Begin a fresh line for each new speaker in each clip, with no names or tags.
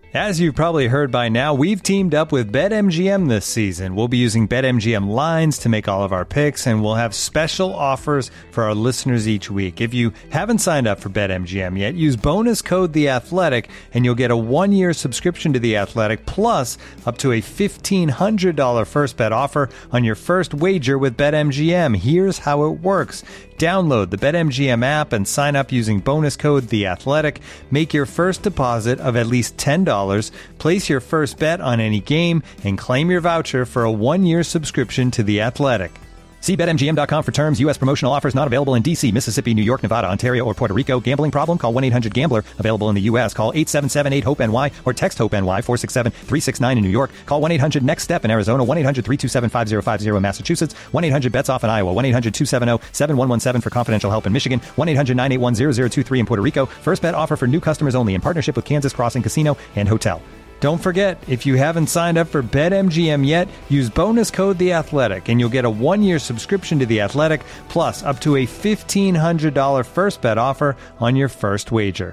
As you've probably heard by now, we've teamed up with BetMGM this season. We'll be using BetMGM lines to make all of our picks, and we'll have special offers for our listeners each week. If you haven't signed up for BetMGM yet, use bonus code The Athletic, and you'll get a 1-year subscription to The Athletic, plus up to a $1,500 first bet offer on your first wager with BetMGM. Here's how it works. Download the BetMGM app and sign up using bonus code The Athletic. Make your first deposit of at least $10. Place your first bet on any game and claim your voucher for a 1-year subscription to The Athletic. See BetMGM.com for terms. U.S. promotional offers not available in D.C., Mississippi, New York, Nevada, Ontario, or Puerto Rico. Gambling problem? Call 1-800-GAMBLER. Available in the U.S. Call 877-8-HOPE-NY or text HOPE-NY 467-369 in New York. Call 1-800-NEXT-STEP in Arizona. 1-800-327-5050 in Massachusetts. 1-800-BETS-OFF in Iowa. 1-800-270-7117 for confidential help in Michigan. 1-800-981-0023 in Puerto Rico. First bet offer for new customers only in partnership with Kansas Crossing Casino and Hotel. Don't forget, if you haven't signed up for BetMGM yet, use bonus code The Athletic, and you'll get a 1-year subscription to The Athletic, plus up to a $1,500 first bet offer on your first wager.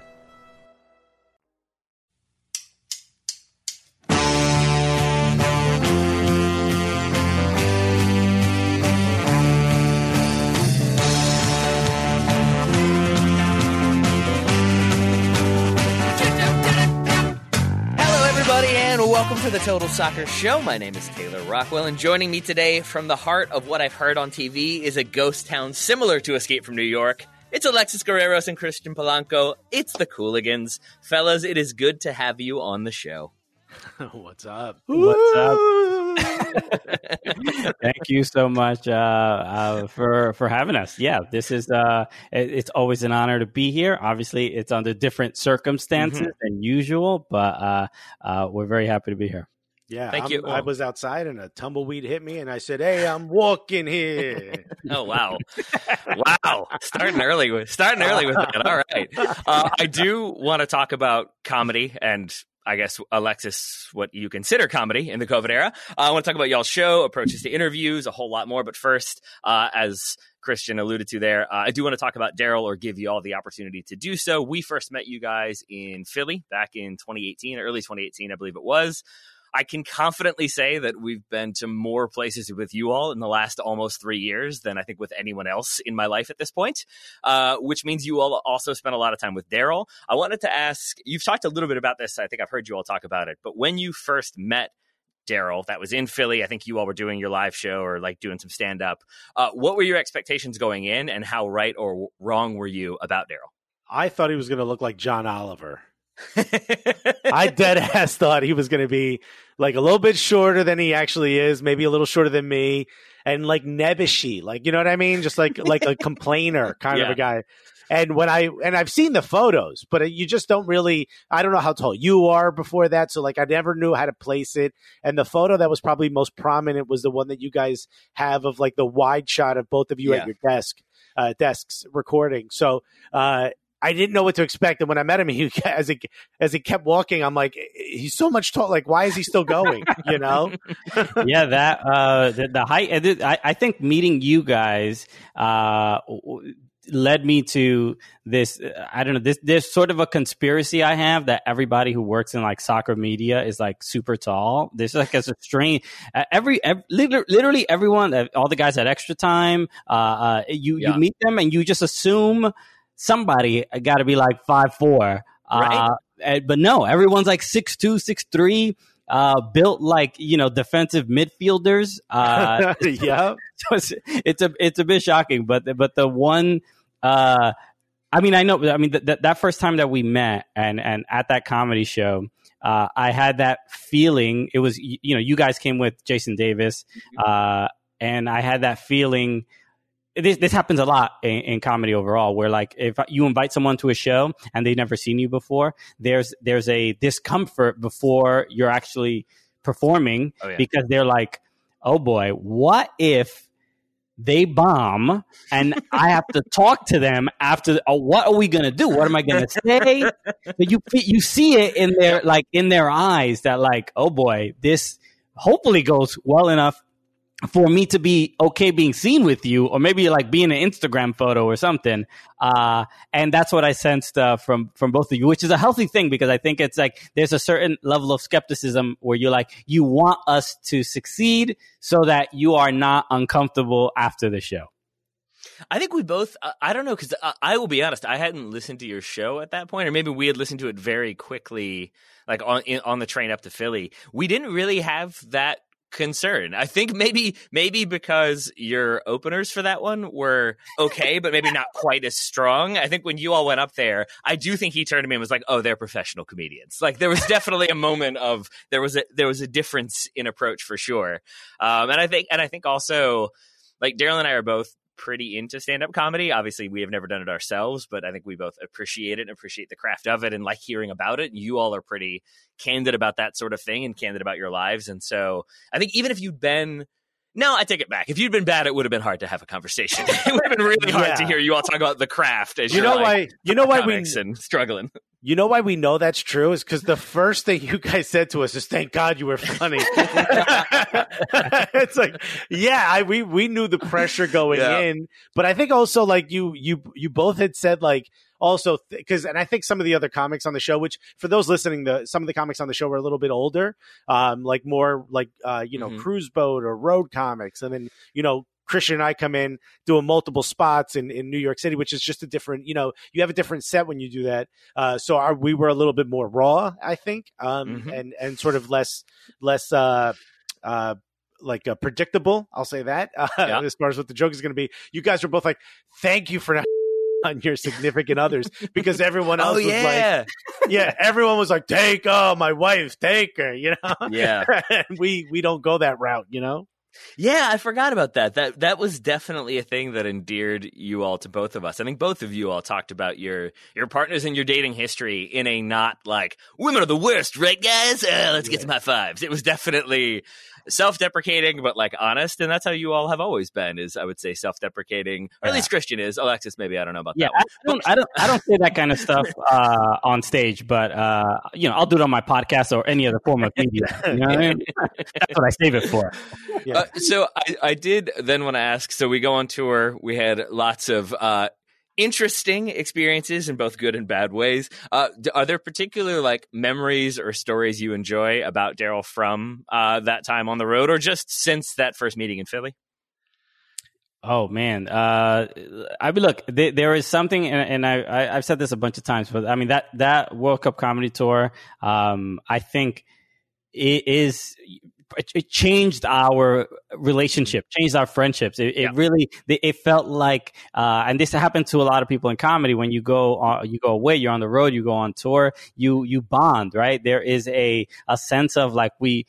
Welcome to the Total Soccer Show. My name is Taylor Rockwell, and joining me today from the heart of what I've heard on TV is a ghost town similar to Escape from New York. It's Alexis Guerreros and Christian Polanco. It's the Cooligans. Fellas, it is good to have you on the show.
What's up?
What's up? Thank you so much for having us. Yeah, this is it's always an honor to be here. Obviously, it's under different circumstances than usual, but we're very happy to be here.
Yeah,
thank you.
I was outside and a tumbleweed hit me, and I said, "Hey, I'm walking here."
Oh wow, wow! Starting early with that. All right, I do want to talk about comedy and, I guess, Alexis, what you consider comedy in the COVID era. I want to talk about y'all's show, approaches to interviews, a whole lot more. But first, as Christian alluded to there, I do want to talk about Daryl, or give you all the opportunity to do so. We first met you guys in Philly back in 2018, early 2018, I believe it was. I can confidently say that we've been to more places with you all in the last almost 3 years than I think with anyone else in my life at this point, which means you all also spent a lot of time with Daryl. I wanted to ask, you've talked a little bit about this. I think I've heard you all talk about it. But when you first met Daryl, that was in Philly, I think you all were doing your live show or like doing some stand-up. What were your expectations going in, and how right or wrong were you about Daryl?
I thought he was going to look like John Oliver. I dead ass thought he was going to be like a little bit shorter than he actually is, maybe a little shorter than me, and like nebbishy, like, you know what I mean? Just like a complainer kind of a guy. And I've seen the photos, but you just don't really, I don't know how tall you are before that. So like, I never knew how to place it. And the photo that was probably most prominent was the one that you guys have of like the wide shot of both of you at your desks recording. So, I didn't know what to expect, and when I met him, as he kept walking, I'm like, he's so much tall. Like, why is he still going? You know?
Yeah, that the height. I think meeting you guys led me to this. I don't know. There's sort of a conspiracy I have that everybody who works in like soccer media is like super tall. There's like a strange. Literally everyone, all the guys at Extra Time. You meet them and you just assume somebody got to be like 5'4",
right?
But no, everyone's like 6'2", 6'3", built like, you know, defensive midfielders.
Yeah,
so it's a bit shocking. But the one, I mean, that first time that we met and at that comedy show, I had that feeling. It was, you know, you guys came with Jason Davis, and I had that feeling. This happens a lot in comedy overall, where like if you invite someone to a show and they've never seen you before, there's a discomfort before you're actually performing, because they're like, oh boy, what if they bomb and I have to talk to them after? What are we gonna do? What am I gonna say? But you see it in their eyes that like, oh boy, this hopefully goes well enough for me to be okay being seen with you, or maybe like being an Instagram photo or something. And that's what I sensed from both of you, which is a healthy thing, because I think it's like there's a certain level of skepticism where you're like, you want us to succeed so that you are not uncomfortable after the show.
I think we both, I don't know, because I will be honest, I hadn't listened to your show at that point, or maybe we had listened to it very quickly, like on the train up to Philly. We didn't really have that concern. I think maybe because your openers for that one were okay, but maybe not quite as strong. I think when you all went up there, I do think he turned to me and was like, "Oh, they're professional comedians." Like there was definitely a moment of there was a difference in approach for sure. And I think also, like, Daryl and I are both pretty into stand-up comedy. Obviously, we have never done it ourselves, but I think we both appreciate it and appreciate the craft of it and like hearing about it. You all are pretty candid about that sort of thing and candid about your lives. And so I think even if you'd been... No, I take it back. If you'd been bad, it would have been hard to have a conversation. It would have been really hard to hear you all talk about the craft as why and struggling.
You know why we know that's true is because the first thing you guys said to us is, "Thank God you were funny." It's like, yeah, we knew the pressure going in, but I think also like you both had said like also because, and I think some of the other comics on the show, which for those listening, some of the comics on the show were a little bit older, like more like cruise boat or road comics, and then Christian and I come in doing multiple spots in New York City, which is just a different, you have a different set when you do that. So we were a little bit more raw, I think, and sort of less predictable. I'll say that as far as what the joke is going to be. You guys were both like, "Thank you for not on your significant others," because everyone else was like, everyone was like, "Take my wife, take her," And we don't go that route,
Yeah, I forgot about that. That was definitely a thing that endeared you all to both of us. I think both of you all talked about your partners and your dating history in a not like, "Women are the worst, right, guys? Let's get some high fives." It was definitely self-deprecating, but like honest, and that's how you all have always been. Is I would say self-deprecating, or at least Christian is. Alexis, maybe I don't know about that.
I don't say that kind of stuff on stage, but I'll do it on my podcast or any other form of media. You know what I mean? That's what I save it for.
So I did then want to ask. So we go on tour. We had lots of interesting experiences in both good and bad ways. Are there particular like memories or stories you enjoy about Daryl from that time on the road, or just since that first meeting in Philly?
Oh man, I mean, look, there is something, and I've said this a bunch of times, but I mean that World Cup comedy tour, I think it changed our relationship, changed our friendships. It really, it felt like, and this happened to a lot of people in comedy. When you go away, you're on the road, you go on tour, you bond, right? There is a sense of like we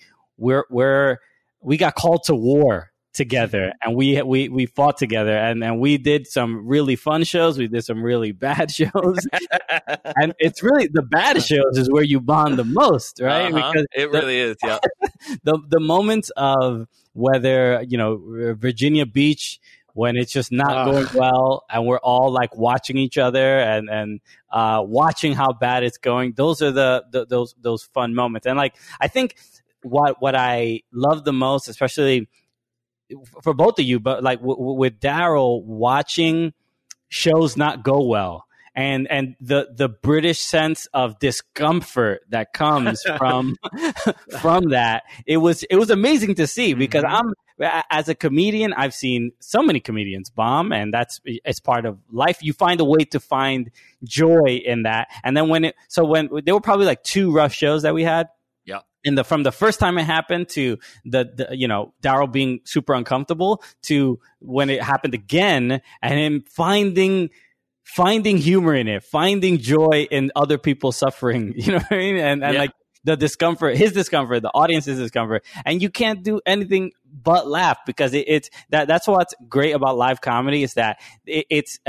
got called to war together, and we fought together, and we did some really fun shows. We did some really bad shows, and it's really the bad shows is where you bond the most, right? Because
it really is. Yeah,
the moments of whether Virginia Beach, when it's just not going well, and we're all like watching each other and watching how bad it's going. Those are those fun moments, and like I think what I love the most, especially for both of you, but like with Daryl, watching shows not go well, and the British sense of discomfort that comes from that, it was amazing to see, because as a comedian, I've seen so many comedians bomb, and it's part of life. You find a way to find joy in that, and then when there were probably like 2 rough shows that we had. From the first time it happened to the Daryl being super uncomfortable, to when it happened again and him finding humor in it, finding joy in other people's suffering, you know what I mean? And like the discomfort, his discomfort, the audience's discomfort, and you can't do anything but laugh, because that's what's great about live comedy, is that it's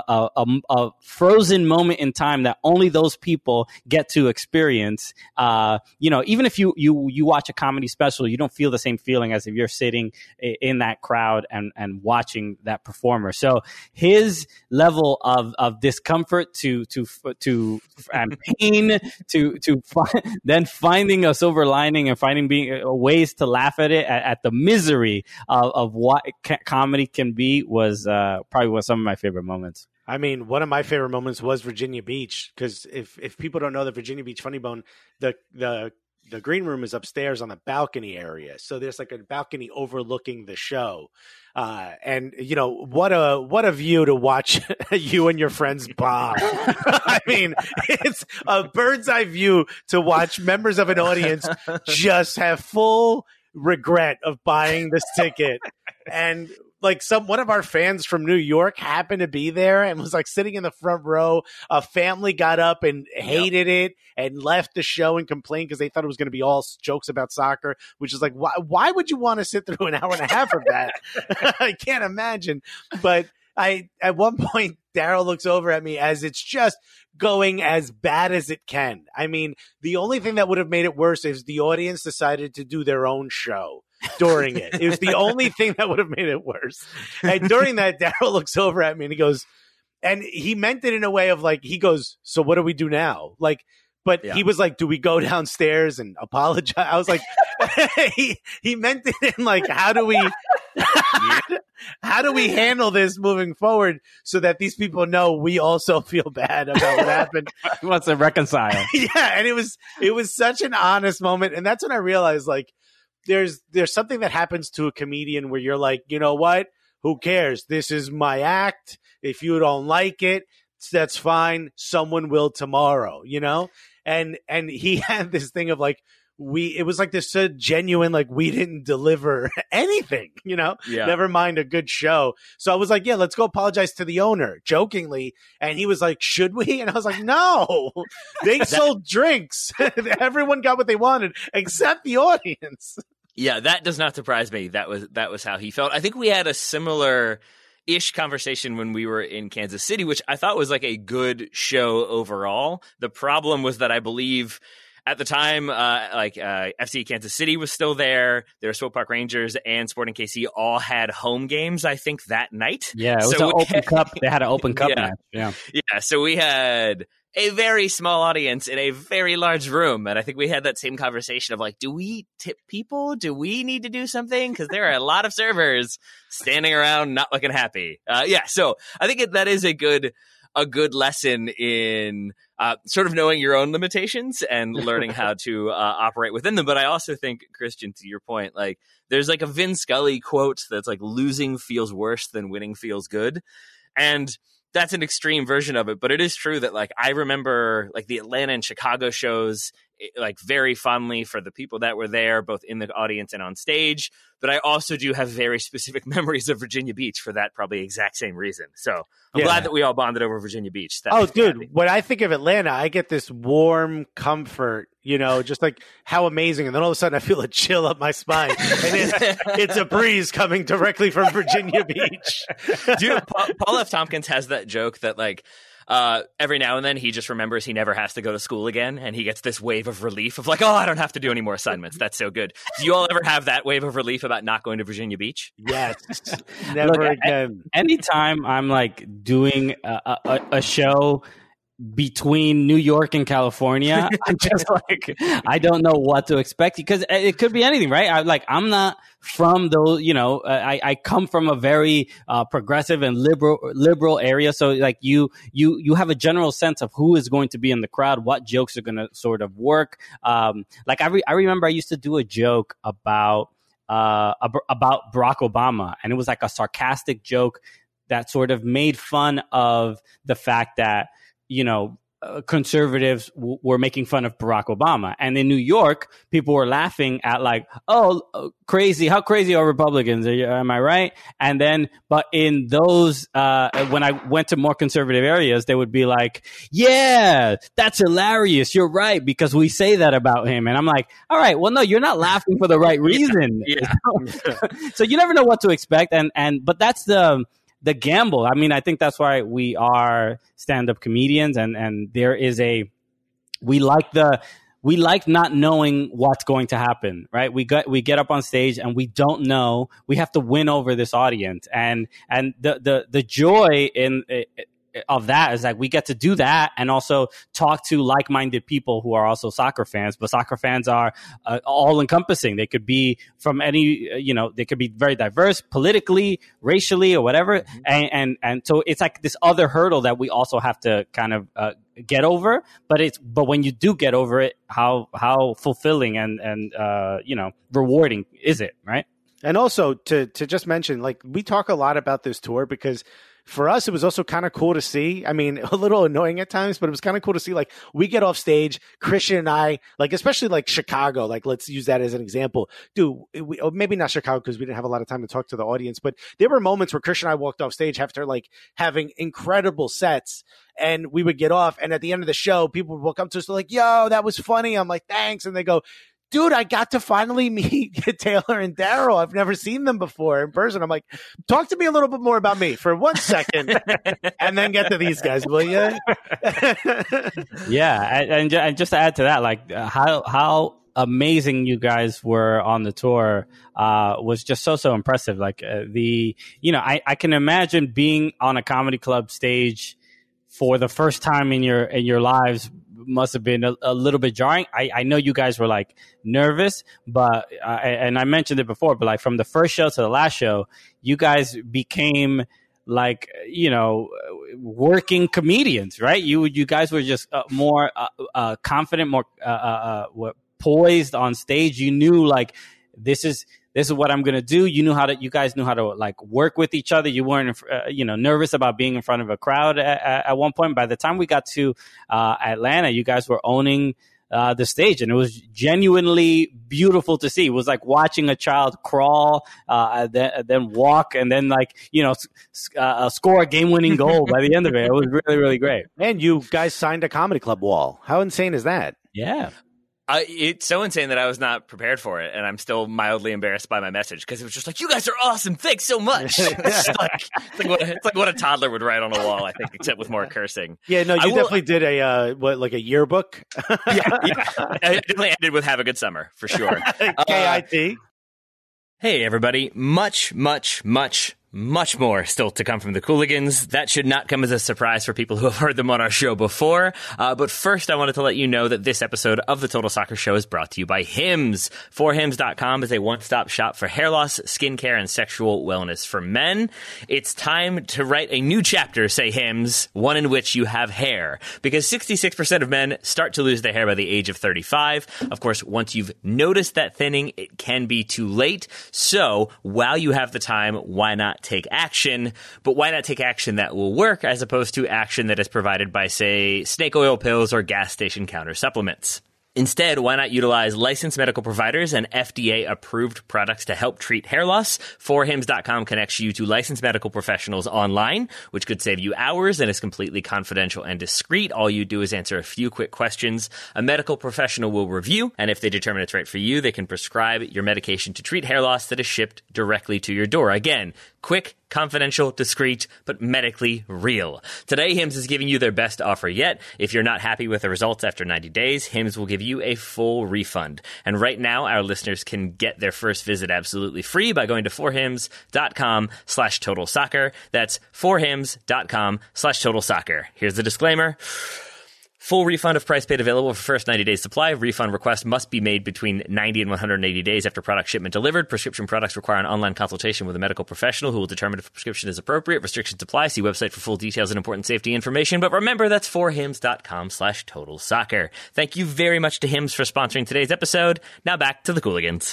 a frozen moment in time that only those people get to experience. Even if you watch a comedy special, you don't feel the same feeling as if you're sitting in that crowd and watching that performer. So his level of discomfort and pain then finding a silver lining and finding ways to laugh at it at the misery of what comedy can be was probably some of my favorite moments.
I mean, one of my favorite moments was Virginia Beach, because if people don't know the Virginia Beach Funny Bone, the green room is upstairs on the balcony area. So there's like a balcony overlooking the show. And you know, what a view to watch you and your friends bomb. I mean, it's a bird's eye view to watch members of an audience just have full regret of buying this ticket. And like one of our fans from New York happened to be there and was like sitting in the front row. A family got up and hated it and left the show and complained because they thought it was going to be all jokes about soccer, which is like, why would you want to sit through an hour and a half of that? I can't imagine. But at one point, Daryl looks over at me as it's just going as bad as it can. I mean, the only thing that would have made it worse is the audience decided to do their own show during it. It was the only thing that would have made it worse. And during that, Daryl looks over at me and he goes, and he meant it in a way of like, he goes, so what do we do now? Like, but he was like, do we go downstairs and apologize? I was like, he meant it in like, how do we handle this moving forward so that these people know we also feel bad about what happened?
He wants to reconcile.
Yeah. And it was such an honest moment. And that's when I realized like, there's something that happens to a comedian where you're like, you know what? Who cares? This is my act. If you don't like it, that's fine. Someone will tomorrow, you know? And he had this thing of like, it was like this genuine, like we didn't deliver anything, you know, never mind a good show. So I was like, yeah, let's go apologize to the owner jokingly. And he was like, should we? And I was like, no, they sold drinks. Everyone got what they wanted except the audience.
Yeah, that does not surprise me. That was how he felt. I think we had a similar-ish conversation when we were in Kansas City, which I thought was like a good show overall. The problem was that I believe at the time, FC Kansas City was still there. There were Swope Park Rangers and Sporting KC all had home games, I think, that night.
Yeah, it was an open cup. They had an open cup match. Yeah,
so we had a very small audience in a very large room. And I think we had that same conversation of like, do we tip people? Do we need to do something? Because there are a lot of servers standing around not looking happy. So I think that is a good lesson in sort of knowing your own limitations and learning how to operate within them. But I also think, Christian, to your point, like there's like a Vin Scully quote that's like losing feels worse than winning feels good. And that's an extreme version of it, but it is true that like I remember like the Atlanta and Chicago shows like very fondly for the people that were there, both in the audience and on stage. But I also do have very specific memories of Virginia Beach for that probably exact same reason. So I'm glad that we all bonded over Virginia Beach.
Dude, when I think of Atlanta, I get this warm comfort, you know, just like how amazing. And then all of a sudden I feel a chill up my spine. And it's a breeze coming directly from Virginia Beach.
Dude, Paul F. Tompkins has that joke that like, every now and then he just remembers he never has to go to school again, and he gets this wave of relief of like, oh, I don't have to do any more assignments. That's so good. Do you all ever have that wave of relief about not going to Virginia Beach?
Yes. Never again.
Anytime I'm like doing a show between New York and California, I'm just like, I don't know what to expect because it could be anything, right? I'm not from those, you know, I come from a very progressive and liberal area. So like you have a general sense of who is going to be in the crowd, what jokes are going to sort of work. Like I remember I used to do a joke about Barack Obama, and it was like a sarcastic joke that sort of made fun of the fact that, you know, conservatives were making fun of Barack Obama. And in New York, people were laughing at like, oh, crazy. How crazy are Republicans? Am I right? And then, but in those, when I went to more conservative areas, they would be like, yeah, that's hilarious. You're right. Because we say that about him. And I'm like, all right, well, no, you're not laughing for the right reason.
Yeah.
So you never know what to expect. But that's the gamble. I mean, I think that's why we are stand-up comedians, and there is we like not knowing what's going to happen, right? We get up on stage and we don't know. We have to win over this audience, and the joy in of that is like we get to do that and also talk to like-minded people who are also soccer fans, but soccer fans are all encompassing. They could be from any, they could be very diverse politically, racially, or whatever. Mm-hmm. And so it's like this other hurdle that we also have to kind of get over. But when you do get over it, how fulfilling and rewarding is it, right?
And also to just mention, like, we talk a lot about this tour because for us, it was also kind of cool to see. I mean, a little annoying at times, but it was kind of cool to see, like, we get off stage, Christian and I, like, especially like Chicago, like, let's use that as an example. Dude, maybe not Chicago because we didn't have a lot of time to talk to the audience, but there were moments where Christian and I walked off stage after like having incredible sets, and we would get off, and at the end of the show, people would walk up to us, like, yo, that was funny. I'm like, thanks. And they go, dude, I got to finally meet Taylor and Daryl. I've never seen them before in person. I'm like, talk to me a little bit more about me for 1 second and then get to these guys, will you?
Yeah. And just to add to that, like how amazing you guys were on the tour was just so impressive. Like I can imagine being on a comedy club stage for the first time in your lives must have been a little bit jarring. I know you guys were like nervous, but and I mentioned it before, but like from the first show to the last show, you guys became like, working comedians, right? You guys were just more confident, more poised on stage. You knew like this is what I'm going to do. You guys knew how to like work with each other. You weren't, nervous about being in front of a crowd at one point. By the time we got to Atlanta, you guys were owning the stage, and it was genuinely beautiful to see. It was like watching a child crawl, then walk, and then score a game-winning goal by the end of it. It was really, really great.
And you guys signed a comedy club wall. How insane is that?
Yeah.
It's so insane that I was not prepared for it, and I'm still mildly embarrassed by my message because it was just like, "You guys are awesome! Thanks so much." It's like what a toddler would write on a wall, I think, except with more cursing.
Yeah, no, you definitely did a yearbook.
yeah, I definitely ended with "Have a good summer" for sure.
KIT.
Hey, everybody! Much more still to come from the Cooligans. That should not come as a surprise for people who have heard them on our show before. But first, I wanted to let you know that this episode of the Total Soccer Show is brought to you by Hims. 4hims.com is a one-stop shop for hair loss, skincare, and sexual wellness for men. It's time to write a new chapter, say Hims, one in which you have hair. Because 66% of men start to lose their hair by the age of 35. Of course, once you've noticed that thinning, it can be too late. So, while you have the time, why not take action? But why not take action that will work as opposed to action that is provided by, say, snake oil pills or gas station counter supplements? Instead, why not utilize licensed medical providers and FDA-approved products to help treat hair loss? 4hims.com connects you to licensed medical professionals online, which could save you hours and is completely confidential and discreet. All you do is answer a few quick questions. A medical professional will review, and if they determine it's right for you, they can prescribe your medication to treat hair loss that is shipped directly to your door. Again, quick, confidential, discreet, but medically real. Today, Hims is giving you their best offer yet. If you're not happy with the results after 90 days, Hims will give you a full refund. And right now, our listeners can get their first visit absolutely free by going to 4hims.com/total soccer. That's 4hims.com/total soccer. Here's the disclaimer. Full refund of price paid available for first 90 days supply. Refund request must be made between 90 and 180 days after product shipment delivered. Prescription products require an online consultation with a medical professional who will determine if a prescription is appropriate. Restrictions apply. See website for full details and important safety information. But remember, that's 4hims.com/total soccer. Thank you very much to Hims for sponsoring today's episode. Now back to the Cooligans.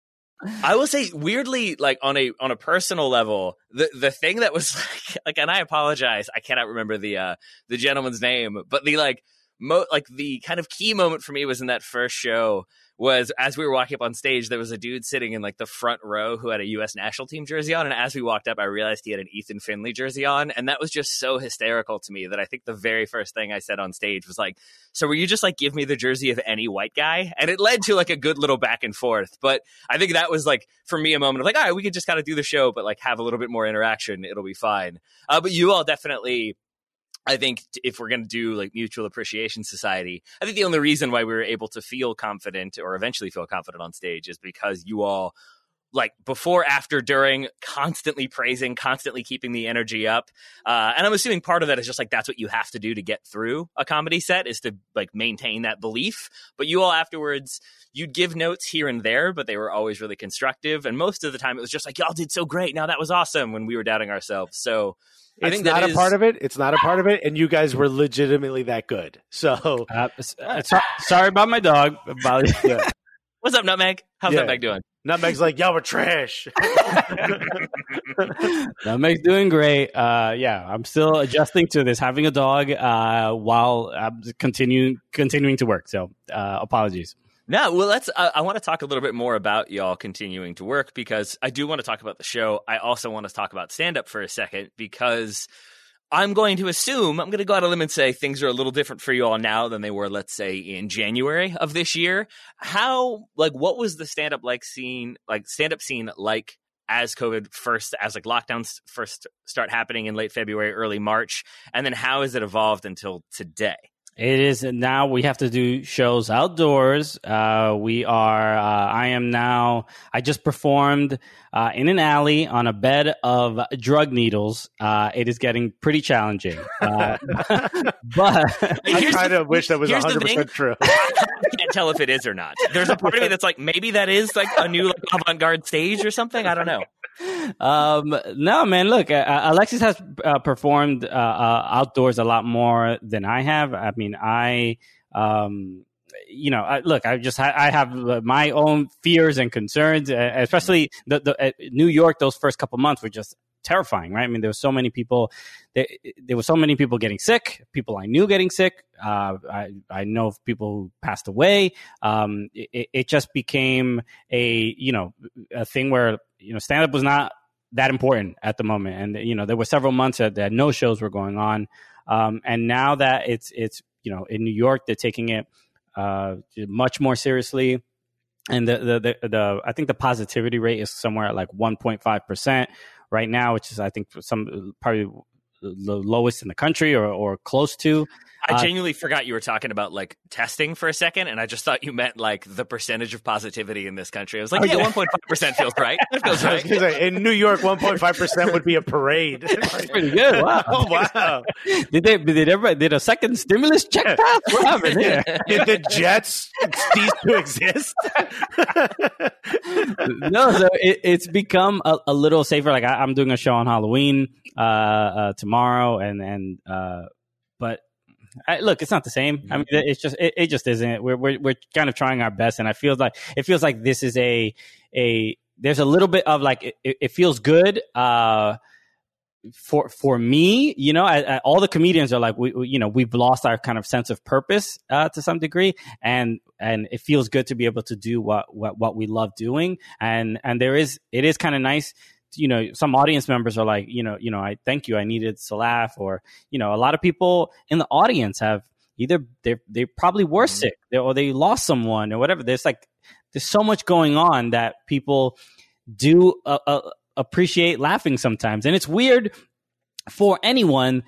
I will say, weirdly, like on a personal level, the thing that was like, and I apologize, I cannot remember the gentleman's name, but the the kind of key moment for me was in that first show was as we were walking up on stage, there was a dude sitting in like the front row who had a U.S. national team jersey on. And as we walked up, I realized he had an Ethan Finley jersey on. And that was just so hysterical to me that I think the very first thing I said on stage was like, so will you just like give me the jersey of any white guy? And it led to like a good little back and forth. But I think that was like, for me, a moment of like, all right, we could just kind of do the show, but like have a little bit more interaction. It'll be fine. But you all definitely, I think if we're going to do like Mutual Appreciation Society, I think the only reason why we were able to feel confident or eventually feel confident on stage is because you all like before, after, during, constantly praising, constantly keeping the energy up. And I'm assuming part of that is just like, that's what you have to do to get through a comedy set, is to like maintain that belief. But you all afterwards, you'd give notes here and there, but they were always really constructive. And most of the time it was just like, y'all did so great. Now that was awesome, when we were doubting ourselves. So I think
not a part of it. It's not a part of it. And you guys were legitimately that good. So
sorry about my dog.
yeah.
What's up, Nutmeg? How's Nutmeg doing?
Nutmeg's like, y'all were trash.
Nutmeg's doing great. I'm still adjusting to this, having a dog while I'm continuing to work. So apologies.
No, well, I want to talk a little bit more about y'all continuing to work, because I do want to talk about the show. I also want to talk about stand-up for a second, because I'm going to go out on a limb and say things are a little different for you all now than they were, let's say, in January of this year. What was the stand-up scene like as COVID first, as like lockdowns first start happening in late February, early March, and then how has it evolved until today?
It is now we have to do shows outdoors. I just performed in an alley on a bed of drug needles. It is getting pretty challenging. But
I kind of wish that was 100% true.
I can't tell if it is or not. There's a part of me that's like, maybe that is like a new avant-garde stage or something. I don't know.
No, man, look, Alexis has performed outdoors a lot more than I have. I mean, I have my own fears and concerns, especially the New York. Those first couple months were just terrifying, right? I mean, there were so many people. There were so many people getting sick. People I knew getting sick. I know of people who passed away. It just became a thing where stand up was not that important at the moment, and there were several months that no shows were going on, and now that it's in New York, they're taking it much more seriously. And the I think the positivity rate is somewhere at like 1.5% right now, which is, I think, probably the lowest in the country or close to.
I genuinely forgot you were talking about like testing for a second, and I just thought you meant like the percentage of positivity in this country. I was like, 1.5% feels right. That feels right.
In New York, 1.5% would be a parade.
That's pretty good. Wow.
Oh, wow.
Did a second stimulus check pass? What happened here?
Did the Jets cease to exist?
No, so it's become a little safer. Like I'm doing a show on Halloween tomorrow, but. Look, it's not the same. I mean, it's just it just isn't. We're kind of trying our best, and it feels like this is there's a little bit of like it feels good for me. All the comedians are like we've lost our kind of sense of purpose to some degree, and it feels good to be able to do what we love doing, and it is kind of nice. Some audience members are like, I thank you. I needed to laugh, or, a lot of people in the audience have either they probably were sick or they lost someone or whatever. There's so much going on that people do appreciate laughing sometimes. And it's weird for anyone.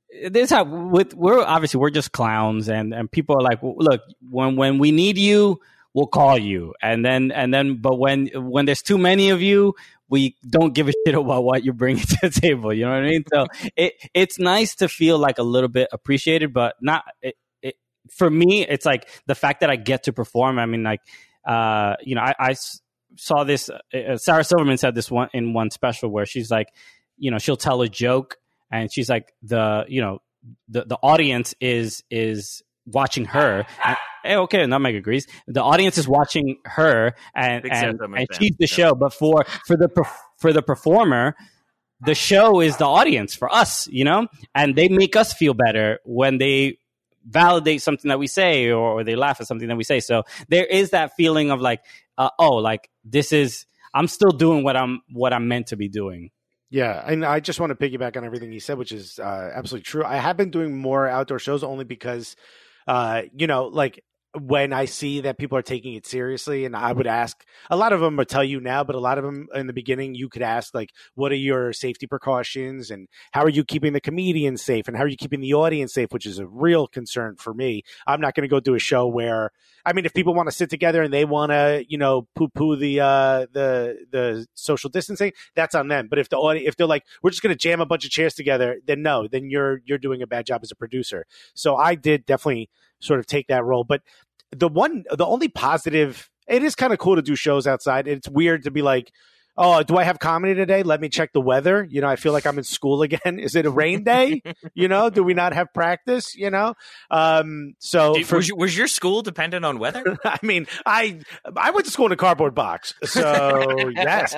We're just clowns, and people are like, look, when we need you, we'll call you. But when there's too many of you, we don't give a shit about what you're bringing to the table. You know what I mean? So it's nice to feel like a little bit appreciated, but not for me. It's like the fact that I get to perform. I mean, I saw this. Sarah Silverman said this in one special where she's like, she'll tell a joke and she's like, the audience is watching her. Okay, Nutmeg agrees. The audience is watching her, and she's the show. But for the performer, the show is the audience for us, and they make us feel better when they validate something that we say or they laugh at something that we say. So there is that feeling of like, I'm still doing what I'm meant to be doing.
Yeah, and I just want to piggyback on everything you said, which is absolutely true. I have been doing more outdoor shows only because, when I see that people are taking it seriously, and I would ask, a lot of them will tell you now, but a lot of them in the beginning, you could ask, like, what are your safety precautions and how are you keeping the comedians safe and how are you keeping the audience safe, which is a real concern for me. I'm not going to go do a show where I mean, if people want to sit together and they want to, poo-poo the social distancing, that's on them. But if if they're like, we're just going to jam a bunch of chairs together, then no, then you're doing a bad job as a producer. So I did definitely sort of take that role. But the only positive, it is kind of cool to do shows outside. It's weird to be like, oh, do I have comedy today? Let me check the weather. I feel like I'm in school again. Is it a rain day? Do we not have practice?
Was your school dependent on weather?
I mean, I went to school in a cardboard box. So yes.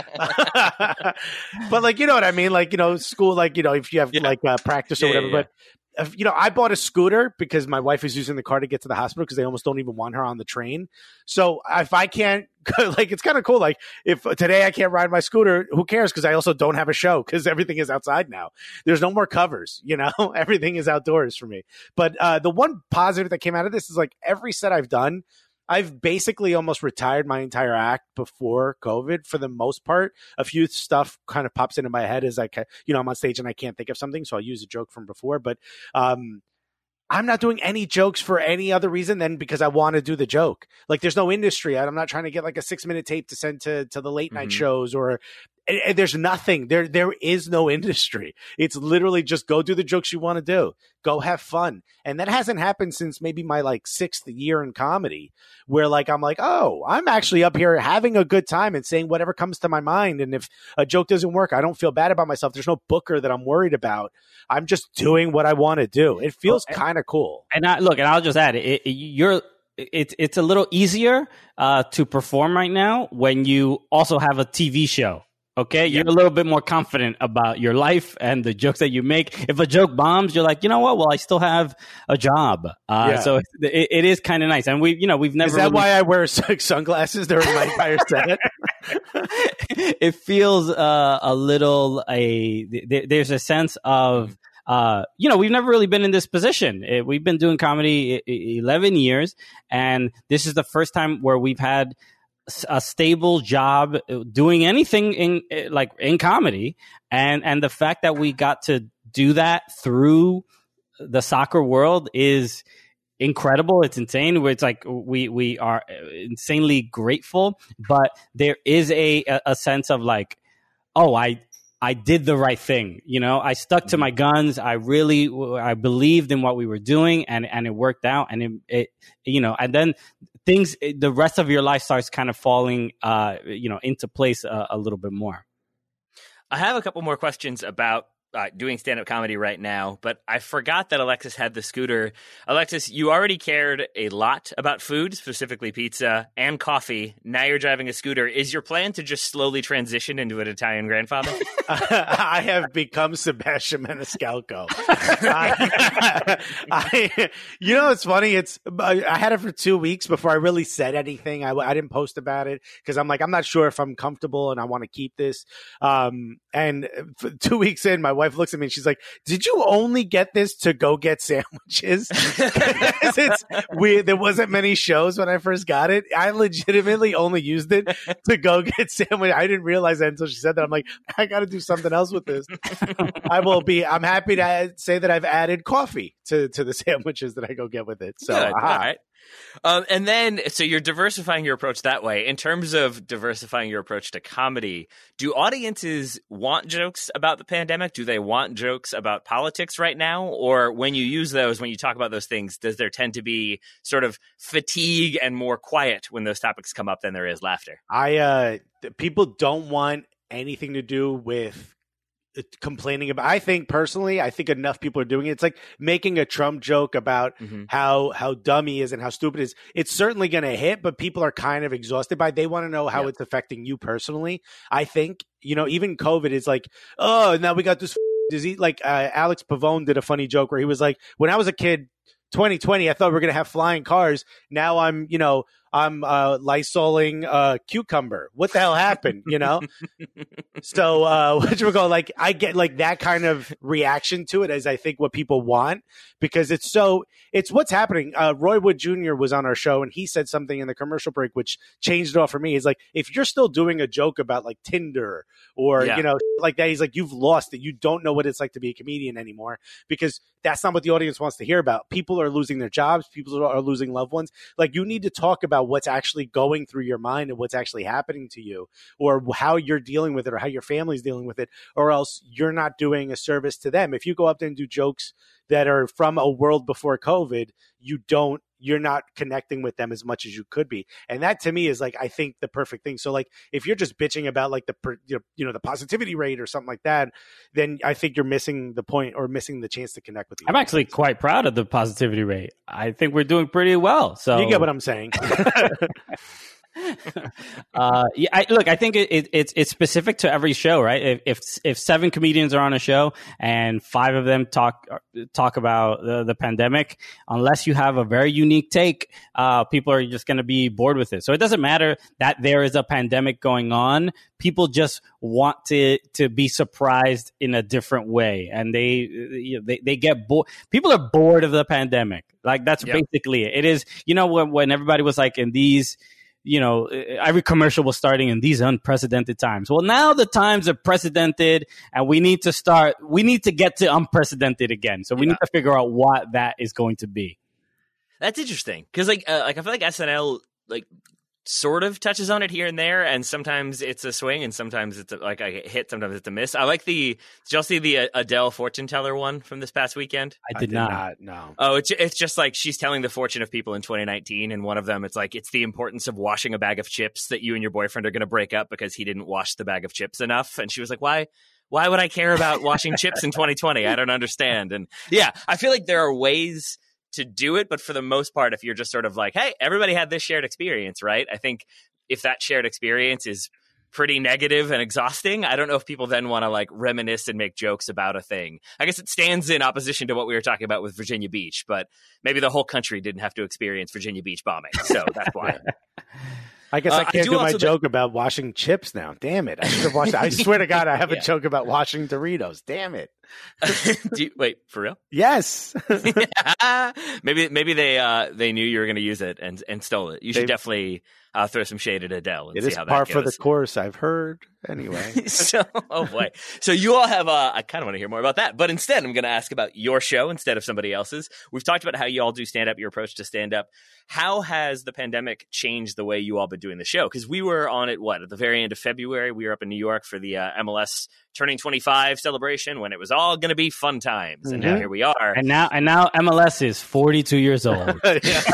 But like, you know what I mean? Like, school, like, if you have practice or whatever, but I bought a scooter because my wife is using the car to get to the hospital because they almost don't even want her on the train. So if I can't, like, it's kind of cool. Like, if today I can't ride my scooter, who cares? Because I also don't have a show because everything is outside now. There's no more covers, everything is outdoors for me. But the one positive that came out of this is like every set I've done, I've basically almost retired my entire act before COVID for the most part. A few stuff kind of pops into my head as I'm on stage and I can't think of something, so I'll use a joke from before. But I'm not doing any jokes for any other reason than because I want to do the joke. Like, there's no industry. I'm not trying to get like a 6-minute tape to send to the late night shows or. And there's nothing there. There is no industry. It's literally just go do the jokes you want to do. Go have fun. And that hasn't happened since maybe my like 6th year in comedy, where like I'm like, oh, I'm actually up here having a good time and saying whatever comes to my mind. And if a joke doesn't work, I don't feel bad about myself. There's no booker that I'm worried about. I'm just doing what I want to do. It feels kind of cool.
And I'll just add it's a little easier to perform right now when you also have a TV show. Okay, you're a little bit more confident about your life and the jokes that you make. If a joke bombs, you're like, you know what? Well, I still have a job. So it is kind of nice. And we've never.
Is that why I wear sunglasses during my entire set?
It feels a little there's a sense of. We've never really been in this position. We've been doing comedy 11 years, and this is the first time where we've had a stable job doing anything in comedy, and the fact that we got to do that through the soccer world is incredible. It's insane. It's like we are insanely grateful, but there is a sense of like, oh, I did the right thing. I stuck to my guns. I believed in what we were doing, and it worked out. And and then things, the rest of your life starts kind of falling, into place a little bit more.
I have a couple more questions about doing stand-up comedy right now, but I forgot that Alexis had the scooter. Alexis, you already cared a lot about food, specifically pizza and coffee. Now you're driving a scooter. Is your plan to just slowly transition into an Italian grandfather?
I have become Sebastian Maniscalco. It's funny. I had it for 2 weeks before I really said anything. I didn't post about it because I'm like, I'm not sure if I'm comfortable and I want to keep this. And 2 weeks in, my wife looks at me and she's like, did you only get this to go get sandwiches? There wasn't many shows when I first got it. I legitimately only used it to go get sandwich. I didn't realize that until she said that. I'm like, I got to do something else with this. I'm happy to say that I've added coffee to the sandwiches that I go get with it. So,
good. All right. And then, so you're diversifying your approach that way. In terms of diversifying your approach to comedy, do audiences want jokes about the pandemic? Do they want jokes about politics right now? Or when you use those, when you talk about those things, does there tend to be sort of fatigue and more quiet when those topics come up than there is laughter?
People don't want anything to do with complaining about. I think enough people are doing it. It's like making a Trump joke about how dumb he is and how stupid it is. It's certainly going to hit, but people are kind of exhausted by it. They want to know how it's affecting you personally. I think, even COVID is like, oh, now we got this disease. Like Alex Pavone did a funny joke where he was like, when I was a kid, 2020, I thought we were going to have flying cars. Now I'm I'm Lysoling cucumber. What the hell happened? You know? So like I get like that kind of reaction to it as I think what people want, because it's what's happening. Roy Wood Jr. was on our show and he said something in the commercial break which changed it all for me. He's like, if you're still doing a joke about like Tinder or you know, like that, he's like, you've lost it. You don't know what it's like to be a comedian anymore, because that's not what the audience wants to hear about. People are losing their jobs. People are losing loved ones. Like, you need to talk about what's actually going through your mind and what's actually happening to you, or how you're dealing with it, or how your family's dealing with it, or else you're not doing a service to them. If you go up there and do jokes that are from a world before COVID, you're not connecting with them as much as you could be. And that to me is like, I think the perfect thing. So like, if you're just bitching about like the positivity rate or something like that, then I think you're missing the point or missing the chance to connect with you.
I'm actually quite proud of the positivity rate. I think we're doing pretty well. So
you get what I'm saying.
I think it's specific to every show, right? If 7 comedians are on a show and 5 of them talk about the pandemic, unless you have a very unique take, people are just going to be bored with it. So it doesn't matter that there is a pandemic going on. People just want to be surprised in a different way, and they get bored. People are bored of the pandemic. Like, that's basically it. It is, when everybody was like in these, every commercial was starting in these unprecedented times. Well, now the times are precedented, and we need to get to unprecedented again. So we need to figure out what that is going to be.
That's interesting, because I feel like SNL sort of touches on it here and there, and sometimes it's a swing, and sometimes it's like a hit, sometimes it's a miss. I like did y'all see the Adele fortune teller one from this past weekend?
I did not.
No.
Oh, it's just like she's telling the fortune of people in 2019, and one of them, it's like, it's the importance of washing a bag of chips, that you and your boyfriend are going to break up because he didn't wash the bag of chips enough. And she was like, why would I care about washing chips in 2020? I don't understand. And yeah, I feel like there are ways to do it, but for the most part, if you're just sort of like, hey, everybody had this shared experience, right? I think if that shared experience is pretty negative and exhausting, I don't know if people then want to like reminisce and make jokes about a thing. I guess it stands in opposition to what we were talking about with Virginia Beach, but maybe the whole country didn't have to experience Virginia Beach bombing, so that's why.
I guess I can't do my joke about washing chips now. Damn it. I should have watched it. I swear to God, I have a joke about washing Doritos. Damn it.
Wait, for real?
Yes.
Maybe they knew you were going to use it and stole it. You should definitely throw some shade at Adele and see how that goes. It is par for the course, I've heard. Anyway. Oh boy. So you all have, I kind of want to hear more about that, but instead I'm going to ask about your show instead of somebody else's. We've talked about how you all do stand-up, your approach to stand-up. How has the pandemic changed the way you all been doing the show? Because we were on it, at the very end of February, we were up in New York for the MLS turning 25 celebration when it was all going to be fun times. And now here we are.
And now MLS is 42 years old. It's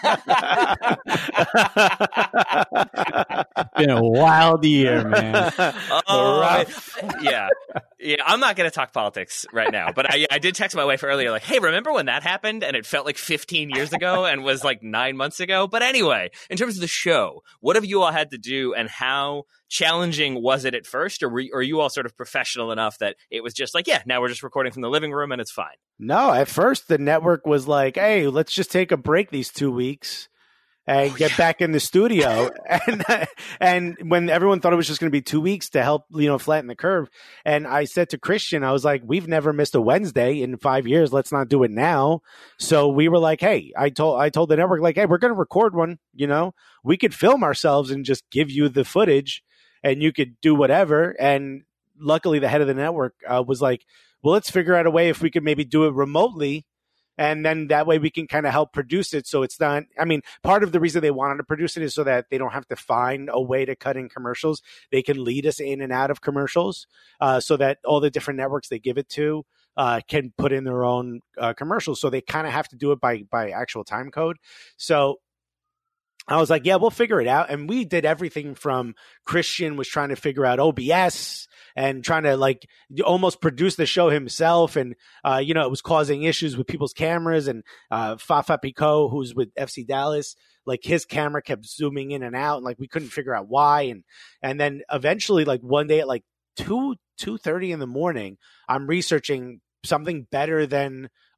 been a wild year, man.
Yeah. I'm not going to talk politics right now, but I did text my wife earlier, like, hey, remember when that happened? And it felt like 15 years ago and was like 9 months ago. But anyway, in terms of the show, what have you all had to do, and how challenging was it at first? Or are you all sort of professional enough that it was just like, now we're just recording from the living room and it's fine? No,
at first the network was like, hey, let's just take a break these 2 weeks and get back in the studio. And when everyone thought it was just going to be 2 weeks to help, flatten the curve. And I said to Christian, I was like, we've never missed a Wednesday in 5 years. Let's not do it now. So we were like, hey, I told the network, like, hey, we're going to record one, we could film ourselves and just give you the footage and you could do whatever. And luckily the head of the network was like, well, let's figure out a way if we could maybe do it remotely. And then that way we can kind of help produce it. So it's not, part of the reason they wanted to produce it is so that they don't have to find a way to cut in commercials. They can lead us in and out of commercials so that all the different networks they give it to can put in their own commercials. So they kind of have to do it by actual time code. So I was like, yeah, we'll figure it out. And we did everything from Christian was trying to figure out OBS and trying to like almost produce the show himself. And, it was causing issues with people's cameras, and Fafa Picot, who's with FC Dallas, like his camera kept zooming in and out, and like we couldn't figure out why. And then eventually, like one day at like 2:30 in the morning, I'm researching something better than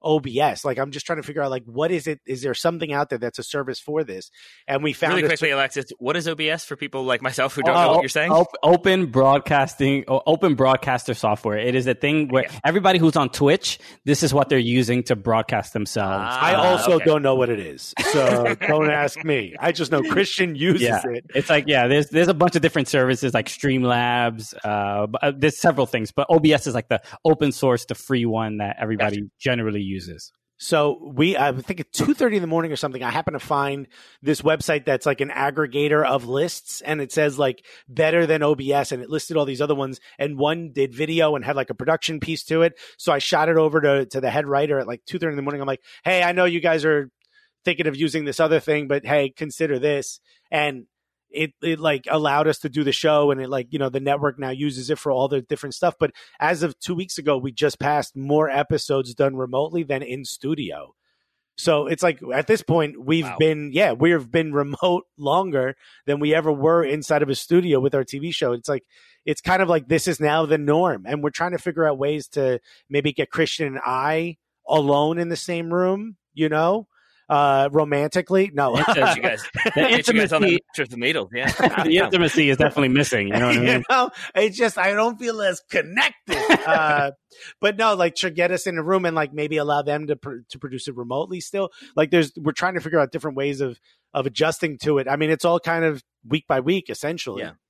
OBS. Like, I'm just trying to figure out, like, what is it? Is there something out there that's a service for this? And we found
really quickly, Alexis, what is OBS for people like myself who don't know what you're saying?
Open broadcaster software. It is a thing where everybody who's on Twitch, this is what they're using to broadcast themselves.
I also don't know what it is, so don't ask me. I just know Christian uses it.
It's like, there's a bunch of different services like Streamlabs. There's several things, but OBS is like the open source, the free one that everybody generally uses.
So I think at 2:30 in the morning or something, I happen to find this website that's like an aggregator of lists, and it says like better than OBS, and it listed all these other ones, and one did video and had like a production piece to it. So I shot it over to the head writer at like 2:30 in the morning. I'm like, hey, I know you guys are thinking of using this other thing, but hey, consider this. And it like allowed us to do the show, and it like, you know, the network now uses it for all the different stuff. But as of 2 weeks ago, we just passed more episodes done remotely than in studio. So it's like at this point we've been remote longer than we ever were inside of a studio with our TV show. It's like, it's kind of like this is now the norm, and we're trying to figure out ways to maybe get Christian and I alone in the same room, you know. Romantically, no.
You guys on the pictures of needles,
the intimacy is definitely missing. You know what I mean?
You know, it's just I don't feel as connected. But no, like to get us in a room and like maybe allow them to produce it remotely. Still, like we're trying to figure out different ways of adjusting to it. I mean, it's all kind of week by week, essentially.
Yeah.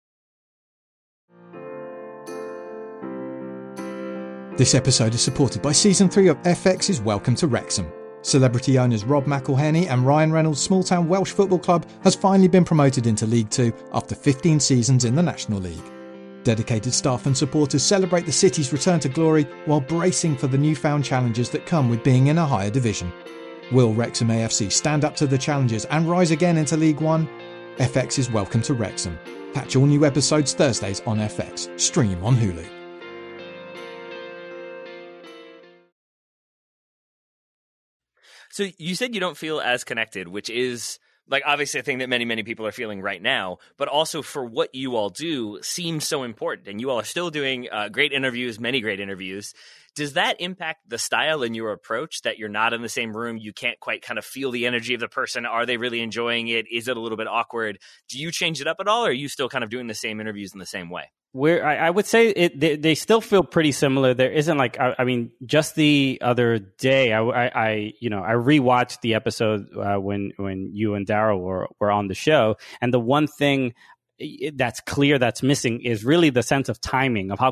This episode is supported by Season 3 of FX's Welcome to Wrexham. Celebrity owners Rob McElhenney and Ryan Reynolds' small-town Welsh football club has finally been promoted into League 2 after 15 seasons in the National League. Dedicated staff and supporters celebrate the city's return to glory while bracing for the newfound challenges that come with being in a higher division. Will Wrexham AFC stand up to the challenges and rise again into League 1? FX is Welcome to Wrexham. Catch all new episodes Thursdays on FX. Stream on Hulu.
So you said you don't feel as connected, which is like obviously a thing that many, many people are feeling right now, but also for what you all do seems so important. And you all are still doing great interviews, many great interviews. Does that impact the style and your approach that you're not in the same room? You can't quite kind of feel the energy of the person. Are they really enjoying it? Is it a little bit awkward? Do you change it up at all? Or are you still kind of doing the same interviews in the same way?
I would say they still feel pretty similar. There isn't like, I mean, just the other day, I rewatched the episode when you and Daryl were on the show, and the one thing that's clear that's missing is really the sense of timing of how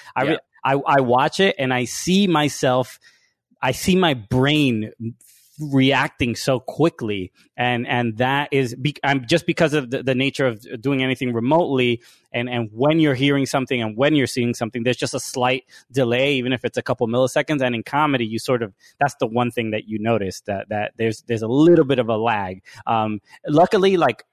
I watch it and I see myself, I see my brain reacting so quickly, and that is I'm just because of the nature of doing anything remotely, and when you're hearing something and when you're seeing something, there's just a slight delay, even if it's a couple milliseconds. And in comedy, you sort of, that's the one thing that you notice, that there's a little bit of a lag. Luckily, like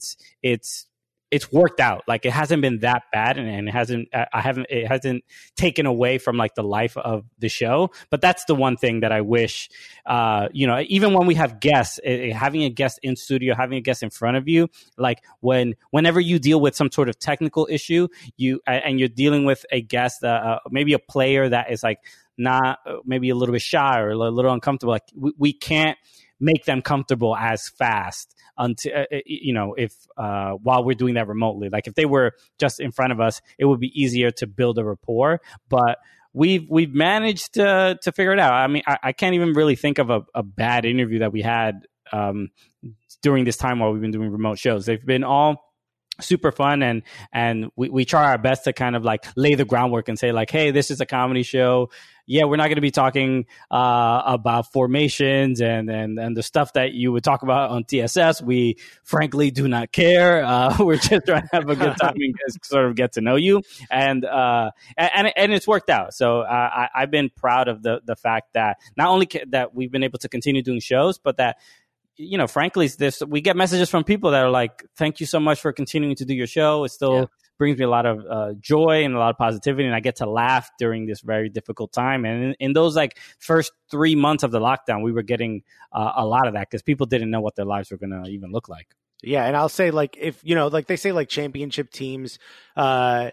it's worked out. Like it hasn't been that bad, and it hasn't taken away from like the life of the show. But that's the one thing that I wish, even when we have guests, having a guest in studio, having a guest in front of you, like whenever you deal with some sort of technical issue, and you're dealing with a guest, maybe a player that is like not maybe a little bit shy or a little uncomfortable, like we can't make them comfortable as fast until if while we're doing that remotely. Like if they were just in front of us, it would be easier to build a rapport. But we've managed to figure it out. I mean, I can't even really think of a bad interview that we had during this time while we've been doing remote shows. They've been all super fun, and we try our best to kind of like lay the groundwork and say like, hey, this is a comedy show. Yeah, we're not going to be talking about formations and the stuff that you would talk about on TSS. We frankly do not care. We're just trying to have a good time and sort of get to know you, and it's worked out. So I've been proud of the fact that not only that we've been able to continue doing shows, but that, frankly, we get messages from people that are like, thank you so much for continuing to do your show. It still brings me a lot of joy and a lot of positivity, and I get to laugh during this very difficult time. And in those like first 3 months of the lockdown, we were getting a lot of that because people didn't know what their lives were going to even look like.
Yeah, and I'll say like if like they say like championship teams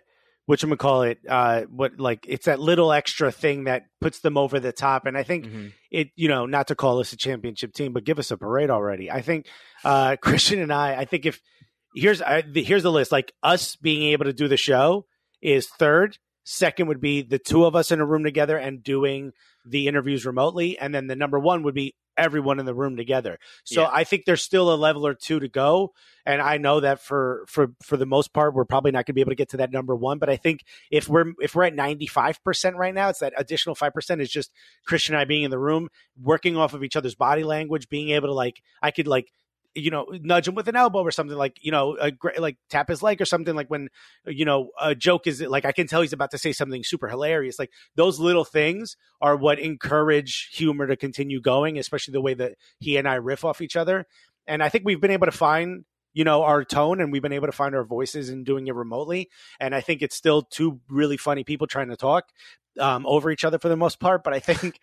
it's that little extra thing that puts them over the top. And I think not to call us a championship team, but give us a parade already. I think Christian and I think if here's the list, like us being able to do the show is third. Second would be the two of us in a room together and doing the interviews remotely. And then the number one would be everyone in the room together. So I think there's still a level or two to go. And I know that for the most part, we're probably not going to be able to get to that number one. But I think if we're at 95% right now, it's that additional 5% is just Christian and I being in the room, working off of each other's body language, being able to I could nudge him with an elbow or something, like tap his leg or something, like when, a joke is like, I can tell he's about to say something super hilarious. Like those little things are what encourage humor to continue going, especially the way that he and I riff off each other. And I think we've been able to find, our tone, and we've been able to find our voices in doing it remotely. And I think it's still two really funny people trying to talk over each other for the most part. But I think,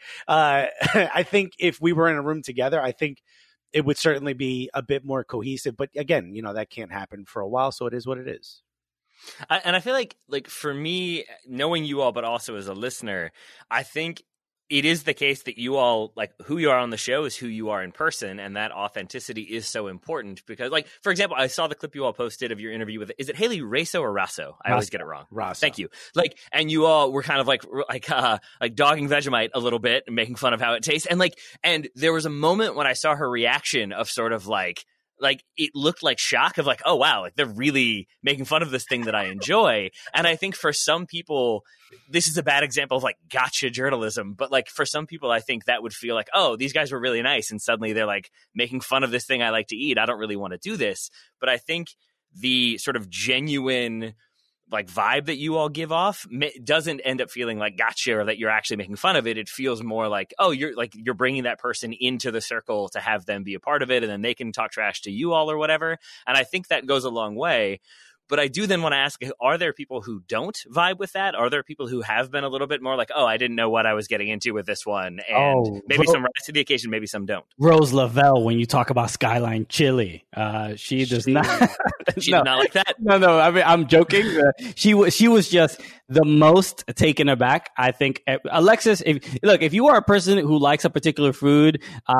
I think if we were in a room together, I think it would certainly be a bit more cohesive. But again, that can't happen for a while. So it is what it is.
And I feel like for me, knowing you all, but also as a listener, I think it is the case that you all, like, who you are on the show is who you are in person. And that authenticity is so important because, like, for example, I saw the clip you all posted of your interview with, is it Haley Raso or Rasso? I always get it wrong.
Rasso.
Thank you. Like, and you all were kind of like dogging Vegemite a little bit and making fun of how it tastes. And there was a moment when I saw her reaction of sort of like it looked like shock of like, oh, wow, like they're really making fun of this thing that I enjoy. And I think for some people, this is a bad example of like gotcha journalism. But like for some people, I think that would feel like, oh, these guys were really nice. And suddenly they're like making fun of this thing I like to eat. I don't really want to do this. But I think the sort of genuine like vibe that you all give off doesn't end up feeling like gotcha or that you're actually making fun of it. It feels more like, oh, you're bringing that person into the circle to have them be a part of it. And then they can talk trash to you all or whatever. And I think that goes a long way. But I do then want to ask, are there people who don't vibe with that? Are there people who have been a little bit more like, oh, I didn't know what I was getting into with this one? And maybe some rise to the occasion, maybe some don't.
Rose Lavelle, when you talk about Skyline Chili, she does not.
She did not like that.
No. I mean, I'm joking. She was just the most taken aback. I think, Alexis, if you are a person who likes a particular food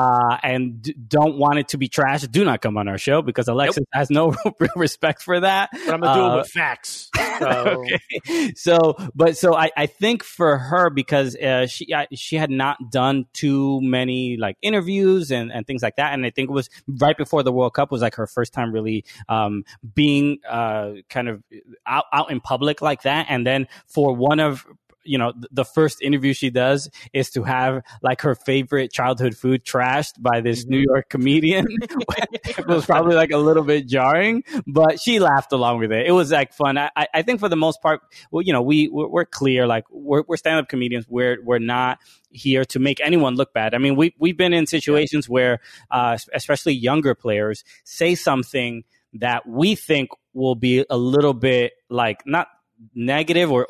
and don't want it to be trashed, do not come on our show because Alexis has no respect for that.
But I'm gonna do it with facts. So.
Okay. So I think for her, because she had not done too many like interviews and things like that, and I think it was right before the World Cup was like her first time really being kind of out in public like that, and then for one of the first interview she does is to have like her favorite childhood food trashed by this New York comedian. It was probably like a little bit jarring, but she laughed along with it. It was like fun. I think for the most part, well, we're clear, like we're stand-up comedians. We're not here to make anyone look bad. I mean, we've been in situations where, especially younger players say something that we think will be a little bit like not negative or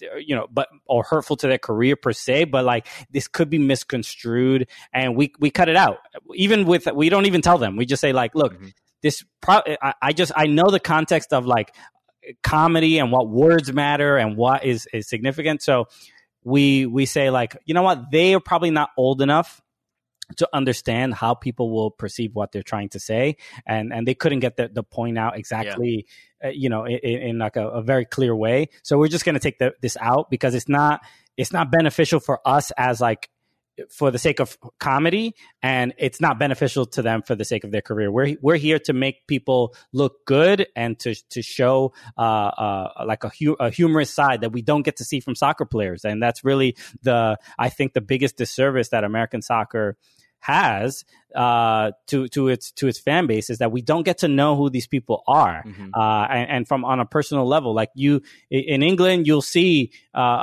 hurtful to their career per se, but like this could be misconstrued, and we cut it out. Even with, we don't even tell them. We just say like, look, this I know the context of like comedy and what words matter and what is significant. So we say like, you know what, they are probably not old enough to understand how people will perceive what they're trying to say, and they couldn't get the point out exactly, in like a very clear way. So we're just going to take this out because it's not beneficial for us as like for the sake of comedy, and it's not beneficial to them for the sake of their career. We're here to make people look good and to show like a humorous side that we don't get to see from soccer players, and that's really I think the biggest disservice that American soccer has to its fan base is that we don't get to know who these people are, and from on a personal level. Like you in England, you'll see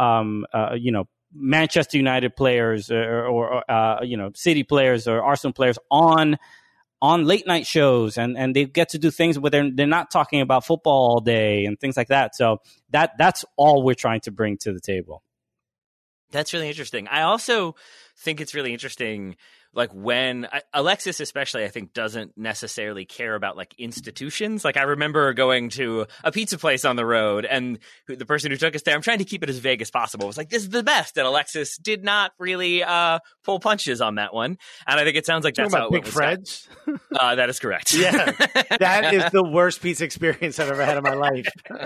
Manchester United players or City players or Arsenal players on late night shows, and they get to do things where they're not talking about football all day and things like that. So that's all we're trying to bring to the table.
That's really interesting. I also think it's really interesting, like when Alexis especially, I think, doesn't necessarily care about like institutions. Like I remember going to a pizza place on the road, and the person who took us there, I'm trying to keep it as vague as possible, was like, this is the best. And Alexis did not really pull punches on that one. And I think it sounds like that's how it
Big
went.
Fred's?
That is correct.
Yeah. That is the worst pizza experience I've ever had in my life.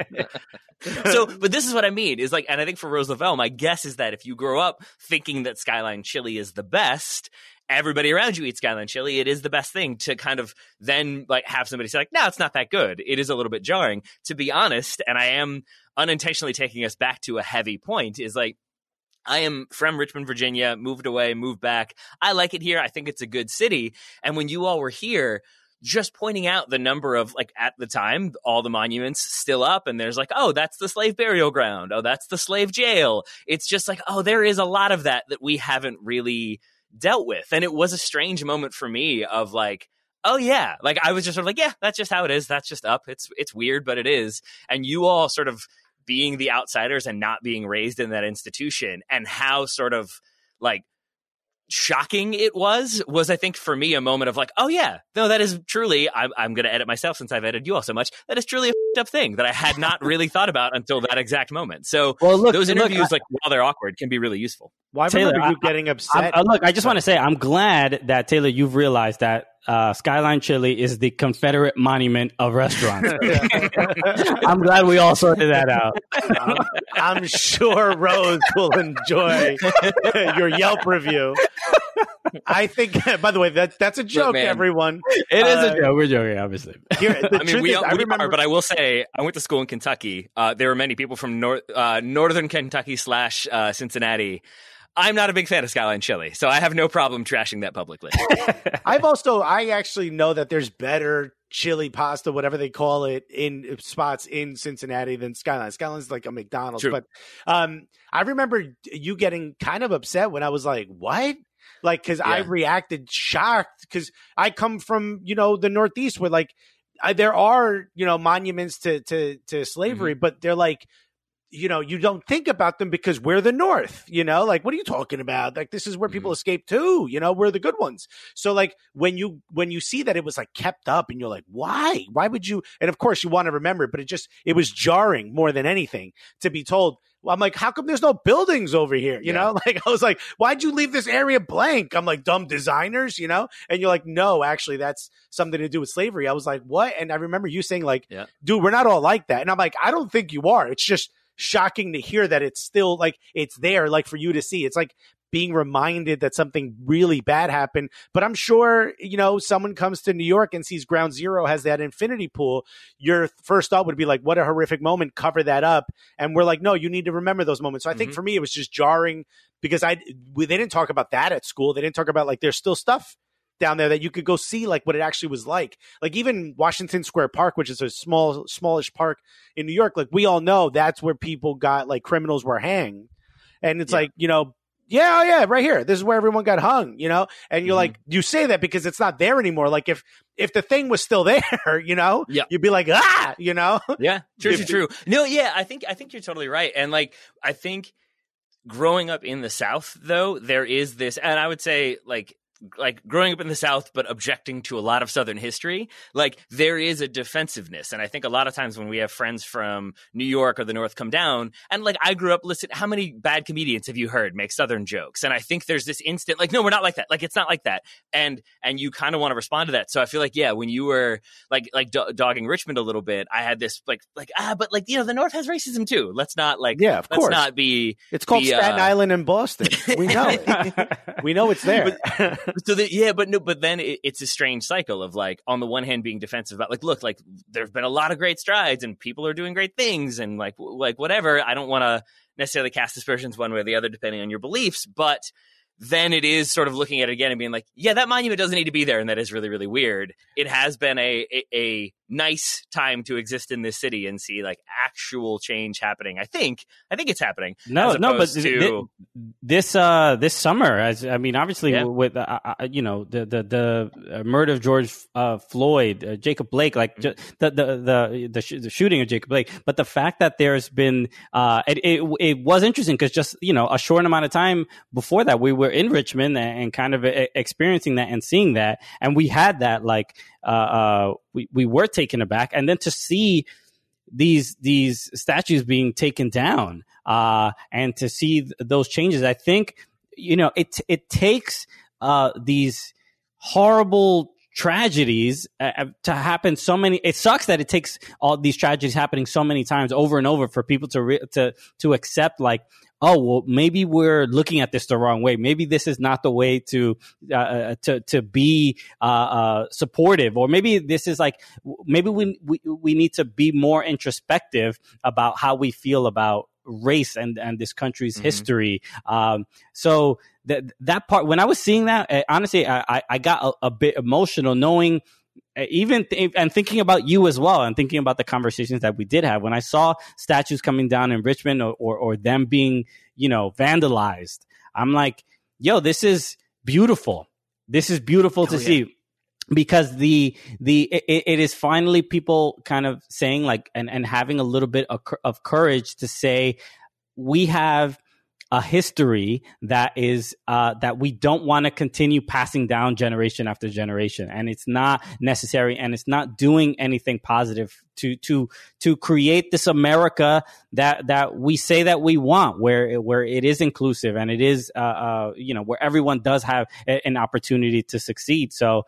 So, but this is what I mean is like, and I think for Rose Lavelle, my guess is that if you grow up thinking that Skyline Chili is the best, everybody around you eats Skyline Chili, it is the best thing to kind of then like have somebody say like, no, it's not that good. It is a little bit jarring, to be honest. And I am unintentionally taking us back to a heavy point is like, I am from Richmond, Virginia, moved away, moved back. I like it here. I think it's a good city. And when you all were here, just pointing out the number of, like, at the time, all the monuments still up, and there's like, oh, that's the slave burial ground. Oh, that's the slave jail. It's just like, oh, there is a lot of that we haven't really dealt with. And it was a strange moment for me of like, oh yeah, like I was just sort of like, yeah, that's just how it is. That's just up. It's weird, but it is. And you all sort of being the outsiders and not being raised in that institution, and how sort of like shocking it was I think for me a moment of like, oh yeah, no, that is truly, I'm going to edit myself since I've edited you all so much, that is truly a up thing that I had not really thought about until that exact moment. So those interviews, like while they're awkward, can be really useful.
Well, I remember you getting upset.
Look, I just want to say I'm glad that, Taylor, you've realized that Skyline Chili is the Confederate monument of restaurants. I'm glad we all sorted that out.
I'm sure Rose will enjoy your Yelp review. I think, by the way, that's a joke, everyone.
It is a joke. We're joking, obviously.
We are, but I will say, I went to school in Kentucky. There were many people from northern Kentucky / Cincinnati. I'm not a big fan of Skyline Chili, so I have no problem trashing that publicly.
I actually know that there's better chili pasta, whatever they call it, in spots in Cincinnati than Skyline. Skyline's like a McDonald's. True. But I remember you getting kind of upset when I was like, what? Like, because I reacted shocked, because I come from, the Northeast where like there are, monuments to slavery, but they're like, you don't think about them because we're the North, like, what are you talking about? Like, this is where people escape too, we're the good ones. So like when you see that it was like kept up and you're like, why would you? And of course you want to remember it, but it was jarring more than anything to be told. I'm like, how come there's no buildings over here? You know, like I was like, why'd you leave this area blank? I'm like, dumb designers, and you're like, no, actually that's something to do with slavery. I was like, what? And I remember you saying like, dude, we're not all like that. And I'm like, I don't think you are. It's just shocking to hear that it's still like, it's there, like for you to see. It's like being reminded that something really bad happened. But I'm sure, someone comes to New York and sees Ground Zero has that infinity pool. Your first thought would be like, what a horrific moment, cover that up. And we're like, no, you need to remember those moments. So I think for me, it was just jarring because they didn't talk about that at school. They didn't talk about like, there's still stuff down there that you could go see like what it actually was like even Washington Square Park, which is a smallish park in New York. Like we all know that's where people got like criminals were hanged. And it's like, right here. This is where everyone got hung, and you're like, you say that because it's not there anymore. Like if the thing was still there, you'd be like,
Yeah, true. No, yeah, I think you're totally right. And like, I think growing up in the South, though, there is this, and I would say like growing up in the South, but objecting to a lot of Southern history, like there is a defensiveness. And I think a lot of times when we have friends from New York or the North come down, and like I grew up, listen, how many bad comedians have you heard make Southern jokes? And I think there's this instant, like, no, we're not like that. Like, it's not like that. And you kind of want to respond to that. So I feel like, when you were like dogging Richmond a little bit, I had this but the North has racism too. Let's not of course. Let's not be.
It's called Staten Island and Boston. We know it. We know it's there.
But then it's a strange cycle of like, on the one hand being defensive about like, look, like there's been a lot of great strides and people are doing great things and like whatever. I don't want to necessarily cast aspersions one way or the other depending on your beliefs, but then it is sort of looking at it again and being like, that monument doesn't need to be there, and that is really, really weird. It has been a nice time to exist in this city and see like actual change happening. I think it's happening.
No, but this summer, obviously with the murder of George Floyd, Jacob Blake, like the shooting of Jacob Blake, but the fact that there's been it was interesting because just a short amount of time before that we were in Richmond and kind of experiencing that and seeing that, and we had that like we were taken aback, and then to see these statues being taken down and to see those changes, I think it takes these horrible tragedies to happen so many. It sucks that it takes all these tragedies happening so many times over and over for people to accept like, oh, well, maybe we're looking at this the wrong way. Maybe this is not the way to be supportive, or maybe this is like, maybe we need to be more introspective about how we feel about race and this country's history. So that part, when I was seeing that, honestly, I got a bit emotional knowing, and thinking about you as well, and thinking about the conversations that we did have when I saw statues coming down in Richmond or them being, vandalized. I'm like, yo, this is beautiful. This is beautiful to see, because it is finally people kind of saying like, and having a little bit of courage to say, we have a history that is that we don't want to continue passing down generation after generation, and it's not necessary, and it's not doing anything positive to create this America that we say that we want, where it is inclusive and it is where everyone does have an opportunity to succeed. So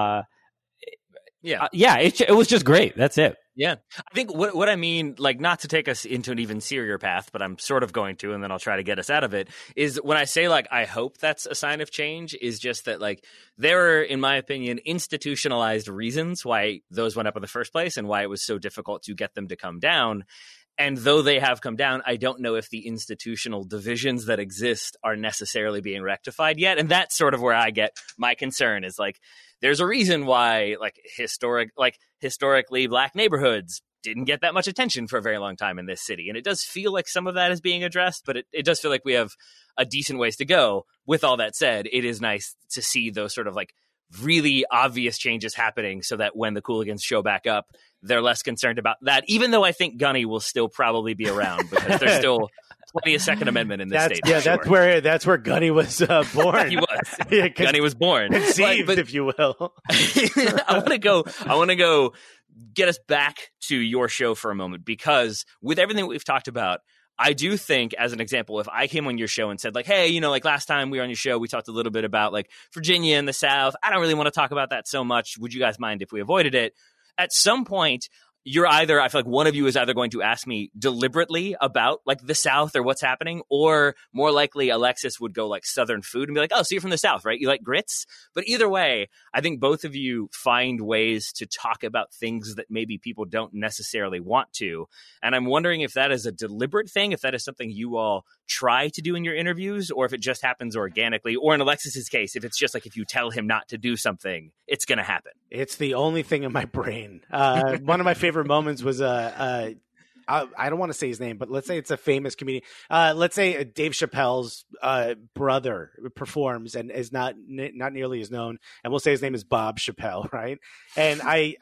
it was just great. That's it.
Yeah. I think what I mean, like, not to take us into an even serier path, but I'm sort of going to, and then I'll try to get us out of it, is when I say, like, I hope that's a sign of change, is just that, like, there are, in my opinion, institutionalized reasons why those went up in the first place and why it was so difficult to get them to come down. And though they have come down, I don't know if the institutional divisions that exist are necessarily being rectified yet. And that's sort of where I get my concern, is like, there's a reason why historically black neighborhoods didn't get that much attention for a very long time in this city. And it does feel like some of that is being addressed, but it does feel like we have a decent ways to go. With all that said, it is nice to see those sort of like really obvious changes happening so that when the Cooligans show back up, they're less concerned about that, even though I think Gunny will still probably be around because there's still plenty of Second Amendment in this state.
Yeah, sure. That's where Gunny was born.
He was. Gunny was born.
Conceived, if you will.
I want to go get us back to your show for a moment, because with everything that we've talked about, I do think, as an example, if I came on your show and said, like, hey, like last time we were on your show, we talked a little bit about like Virginia and the South. I don't really want to talk about that so much. Would you guys mind if we avoided it? At some point, I feel like one of you is either going to ask me deliberately about like the South or what's happening, or more likely Alexis would go like Southern food and be like, oh, so you're from the South, right? You like grits? But either way, I think both of you find ways to talk about things that maybe people don't necessarily want to. And I'm wondering if that is a deliberate thing, if that is something you all try to do in your interviews, or if it just happens organically, or in Alexis's case, if it's just like, if you tell him not to do something, it's going to happen.
It's the only thing in my brain. One of my favorite moments was I don't want to say his name, but let's say it's a famous comedian. Let's say Dave Chappelle's brother performs and is not nearly as known, and we'll say his name is Bob Chappelle, right? And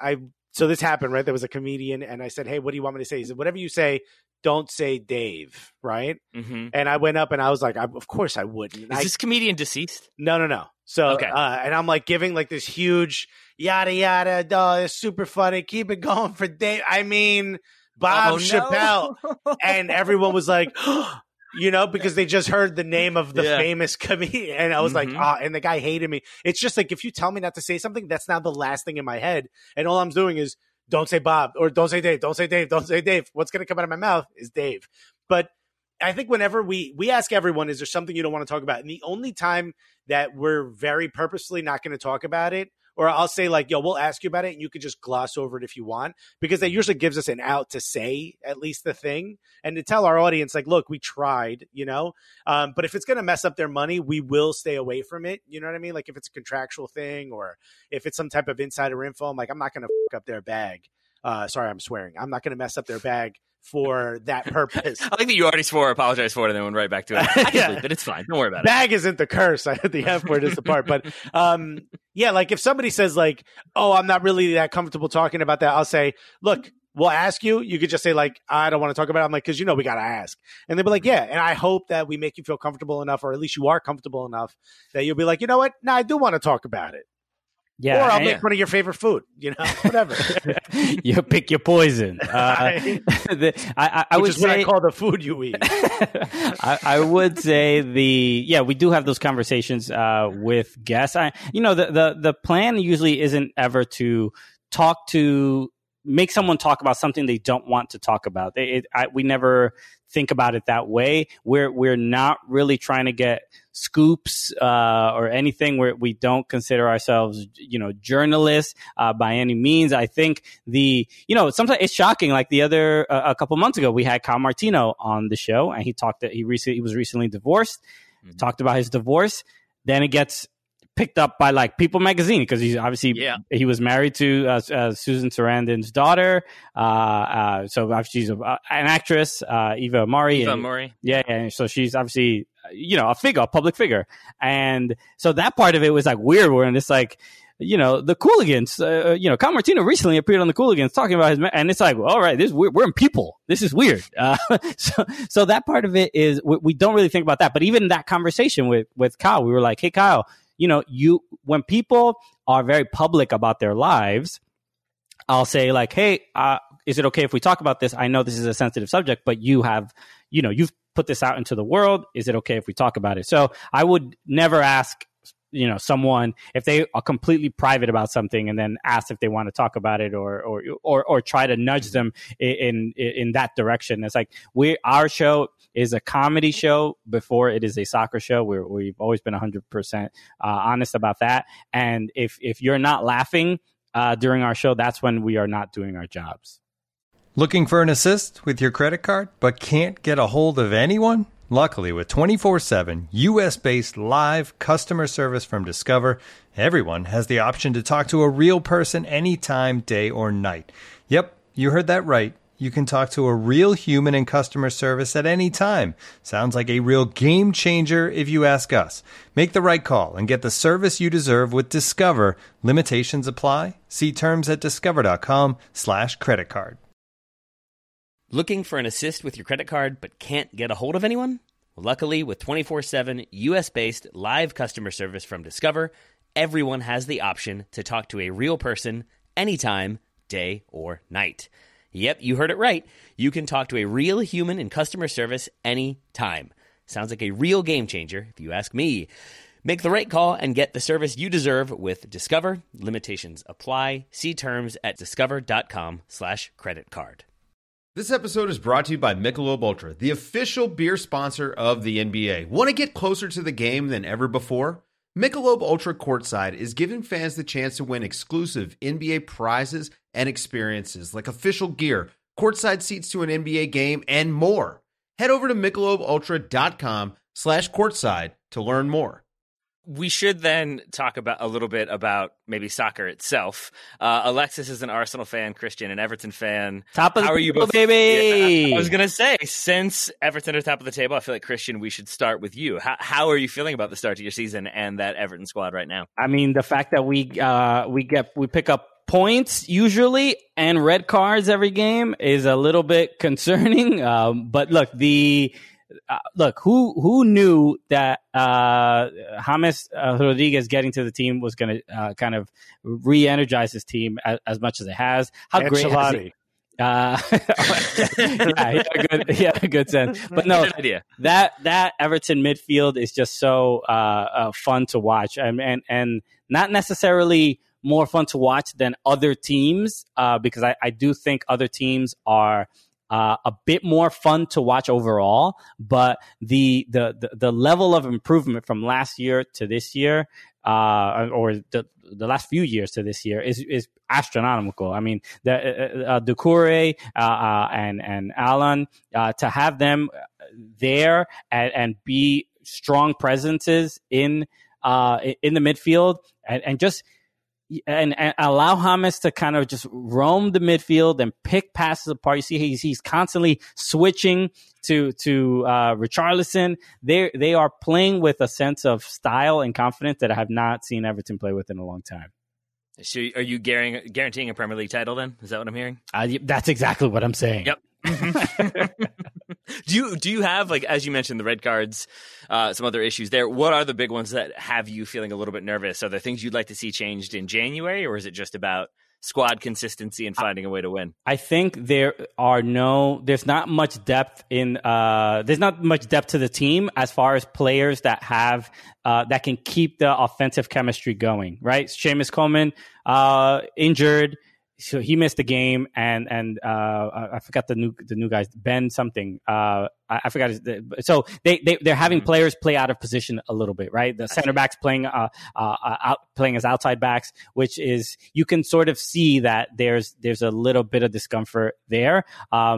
so this happened, right? There was a comedian, and I said, hey, what do you want me to say? He said, whatever you say, don't say Dave, right? Mm-hmm. And I went up and I was like, of course I wouldn't.
Is this comedian deceased?
No. So,
okay.
And I'm like giving like this huge yada yada, oh, it's super funny. Keep it going for Dave. I mean, Bob Chappelle. And everyone was like, because they just heard the name of the famous comedian. And I was like, and the guy hated me. It's just like, if you tell me not to say something, that's now the last thing in my head. And all I'm doing is, don't say Bob, or don't say Dave, don't say Dave, don't say Dave. What's going to come out of my mouth is Dave. But I think whenever we ask everyone, is there something you don't want to talk about? And the only time that we're very purposely not going to talk about it, or I'll say like, yo, we'll ask you about it and you could just gloss over it if you want, because that usually gives us an out to say at least the thing and to tell our audience, like, look, we tried, but if it's going to mess up their money, we will stay away from it. You know what I mean? Like if it's a contractual thing or if it's some type of insider info, I'm like, I'm not going to fuck up their bag. sorry, I'm swearing. I'm not going to mess up their bag for that purpose.
I like that you already swore, apologize for it, and then went right back to it. I can believe it. It's fine. Don't worry about it.
Bag isn't the curse. The F word is the part. But yeah, like if somebody says like, oh, I'm not really that comfortable talking about that, I'll say, look, we'll ask you. You could just say like, I don't want to talk about it. I'm like, because we got to ask. And they'll be like, yeah. And I hope that we make you feel comfortable enough, or at least you are comfortable enough that you'll be like, you know what? No, I do want to talk about it.
Yeah,
or I'll make one of your favorite food, whatever.
You pick your poison. I would say
what I call the food you eat.
I would say we do have those conversations with guests. The plan usually isn't ever to make someone talk about something they don't want to talk about. We never think about it that way. We're not really trying to get scoops or anything. We don't consider ourselves, journalists by any means. I think sometimes it's shocking. Like a couple months ago, we had Kyle Martino on the show, and he was recently divorced. Mm-hmm. Talked about his divorce. Then it gets picked up by like People magazine because he's obviously he was married to Susan Sarandon's daughter. So obviously she's an actress, Eva Amari. Yeah. So she's obviously a public figure, and so that part of it was like weird. And it's like the Cooligans. Kyle Martino recently appeared on the Cooligans talking about and it's like, well, all right, we're in People. This is weird. So that part of it is we don't really think about that. But even that conversation with Kyle, we were like, hey, Kyle. When people are very public about their lives, I'll say like, hey, is it okay if we talk about this? I know this is a sensitive subject, but you've put this out into the world. Is it okay if we talk about it? So I would never ask, someone if they are completely private about something and then ask if they want to talk about it or try to nudge them in that direction. It's like our show is a comedy show before it is a soccer show. We've always been 100% honest about that. And if you're not laughing during our show, that's when we are not doing our jobs.
Looking for an assist with your credit card but can't get a hold of anyone? Luckily, with 24/7 U.S.-based live customer service from Discover, everyone has the option to talk to a real person anytime, day or night. Yep, you heard that right. You can talk to a real human in customer service at any time. Sounds like a real game changer if you ask us. Make the right call and get the service you deserve with Discover. Limitations apply. See terms at discover.com/creditcard.
Looking for an assist with your credit card but can't get a hold of anyone? Well, luckily, with 24/7 U.S.-based live customer service from Discover, everyone has the option to talk to a real person anytime, day or night. Yep, you heard it right. You can talk to a real human in customer service anytime. Sounds like a real game changer, if you ask me. Make the right call and get the service you deserve with Discover. Limitations apply. See terms at discover.com/creditcard.
This episode is brought to you by Michelob Ultra, the official beer sponsor of the NBA. Want to get closer to the game than ever before? Michelob Ultra Courtside is giving fans the chance to win exclusive NBA prizes and experiences like official gear, courtside seats to an NBA game, and more. Head over to MichelobUltra.com/courtside to learn more.
We should then talk about a little bit about maybe soccer itself. Alexis is an Arsenal fan, Christian an Everton fan.
Top of the table,
Yeah,
baby!
I was going to say, since Everton are top of the table, I feel like, Christian, we should start with you. How are you feeling about the start to your season and that Everton squad right now?
I mean, the fact that we pick up points usually and red cards every game is a little bit concerning. But look, who knew that James Rodriguez getting to the team was going to kind of re-energize his team as much as it has? How great has he? Yeah, he had a good sense. But no,
idea.
that Everton midfield is just so fun to watch, and not necessarily more fun to watch than other teams, because I do think other teams are a bit more fun to watch overall, but the level of improvement from last year to this year, or the last few years to this year is astronomical. I mean, the Doucouré and Alan, to have them there and be strong presences in the midfield and just and allow James to kind of just roam the midfield and pick passes apart. You see, he's constantly switching to Richarlison. They are playing with a sense of style and confidence that I have not seen Everton play with in a long time.
So are you guaranteeing a Premier League title then? Is that what I'm hearing?
That's exactly what I'm saying.
Yep. Do you have, like, as you mentioned, the red cards, some other issues there? What are the big ones that have you feeling a little bit nervous? Are there things you'd like to see changed in January, or is it just about squad consistency and finding a way to win?
I think there's not much depth there's not much depth to the team as far as players that have that can keep the offensive chemistry going. Right, Seamus Coleman injured. So he missed the game, and I forgot the new guys, Ben something. I forgot so they're having players play out of position a little bit, right? The center backs playing playing as outside backs, which is, you can sort of see that there's a little bit of discomfort there.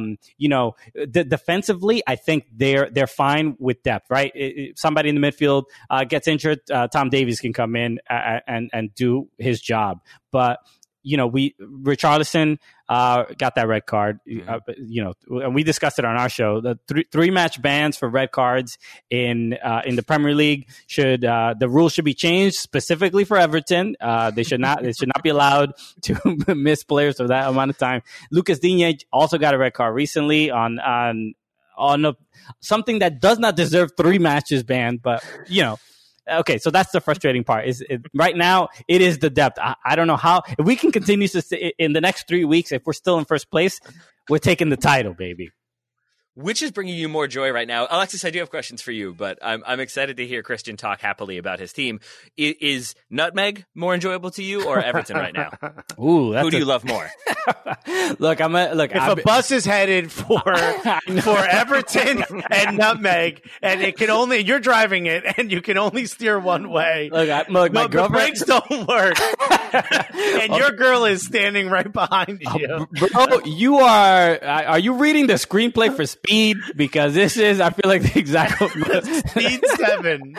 Defensively, I think they're fine with depth, right? Somebody in the midfield gets injured, Tom Davies can come in and do his job, but Richarlison got that red card, and we discussed it on our show. The three match bans for red cards in the Premier League the rules should be changed specifically for Everton. They should not be allowed to miss players for that amount of time. Lucas Digne also got a red card recently on something that does not deserve 3 matches banned, but Okay, so that's the frustrating part. Right now, it is the depth. I don't know how. If we can continue to stay in the next 3 weeks, if we're still in first place, we're taking the title, baby.
Which is bringing you more joy right now? Alexis, I do have questions for you, but I'm excited to hear Christian talk happily about his team. Is Nutmeg more enjoyable to you, or Everton right now?
Ooh,
who do you love more?
Look, if
a bus is headed for Everton and Nutmeg, and you're driving it, and you can only steer one way.
My girlfriend,
the brakes don't work, and your girl is standing right behind you.
Bro, you are you reading the screenplay for Speed? Because this is, I feel like, the exact
Speed 7.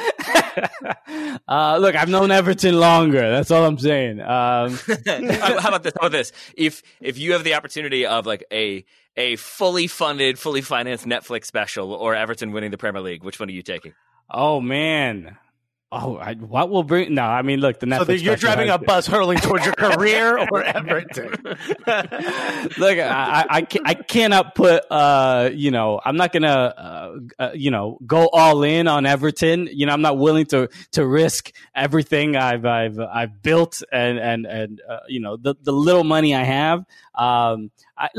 Look, I've known Everton longer. That's all I'm saying.
How about this? How about this? If you have the opportunity of like a fully funded, fully financed Netflix special, or Everton winning the Premier League, which one are you taking?
Oh man. What will bring? No, I mean, look, the Netflix.
So you're driving a bus hurling towards your career or Everton?
Look, I cannot put. I'm not gonna. Go all in on Everton. I'm not willing to risk everything I've built and the little money I have. I'm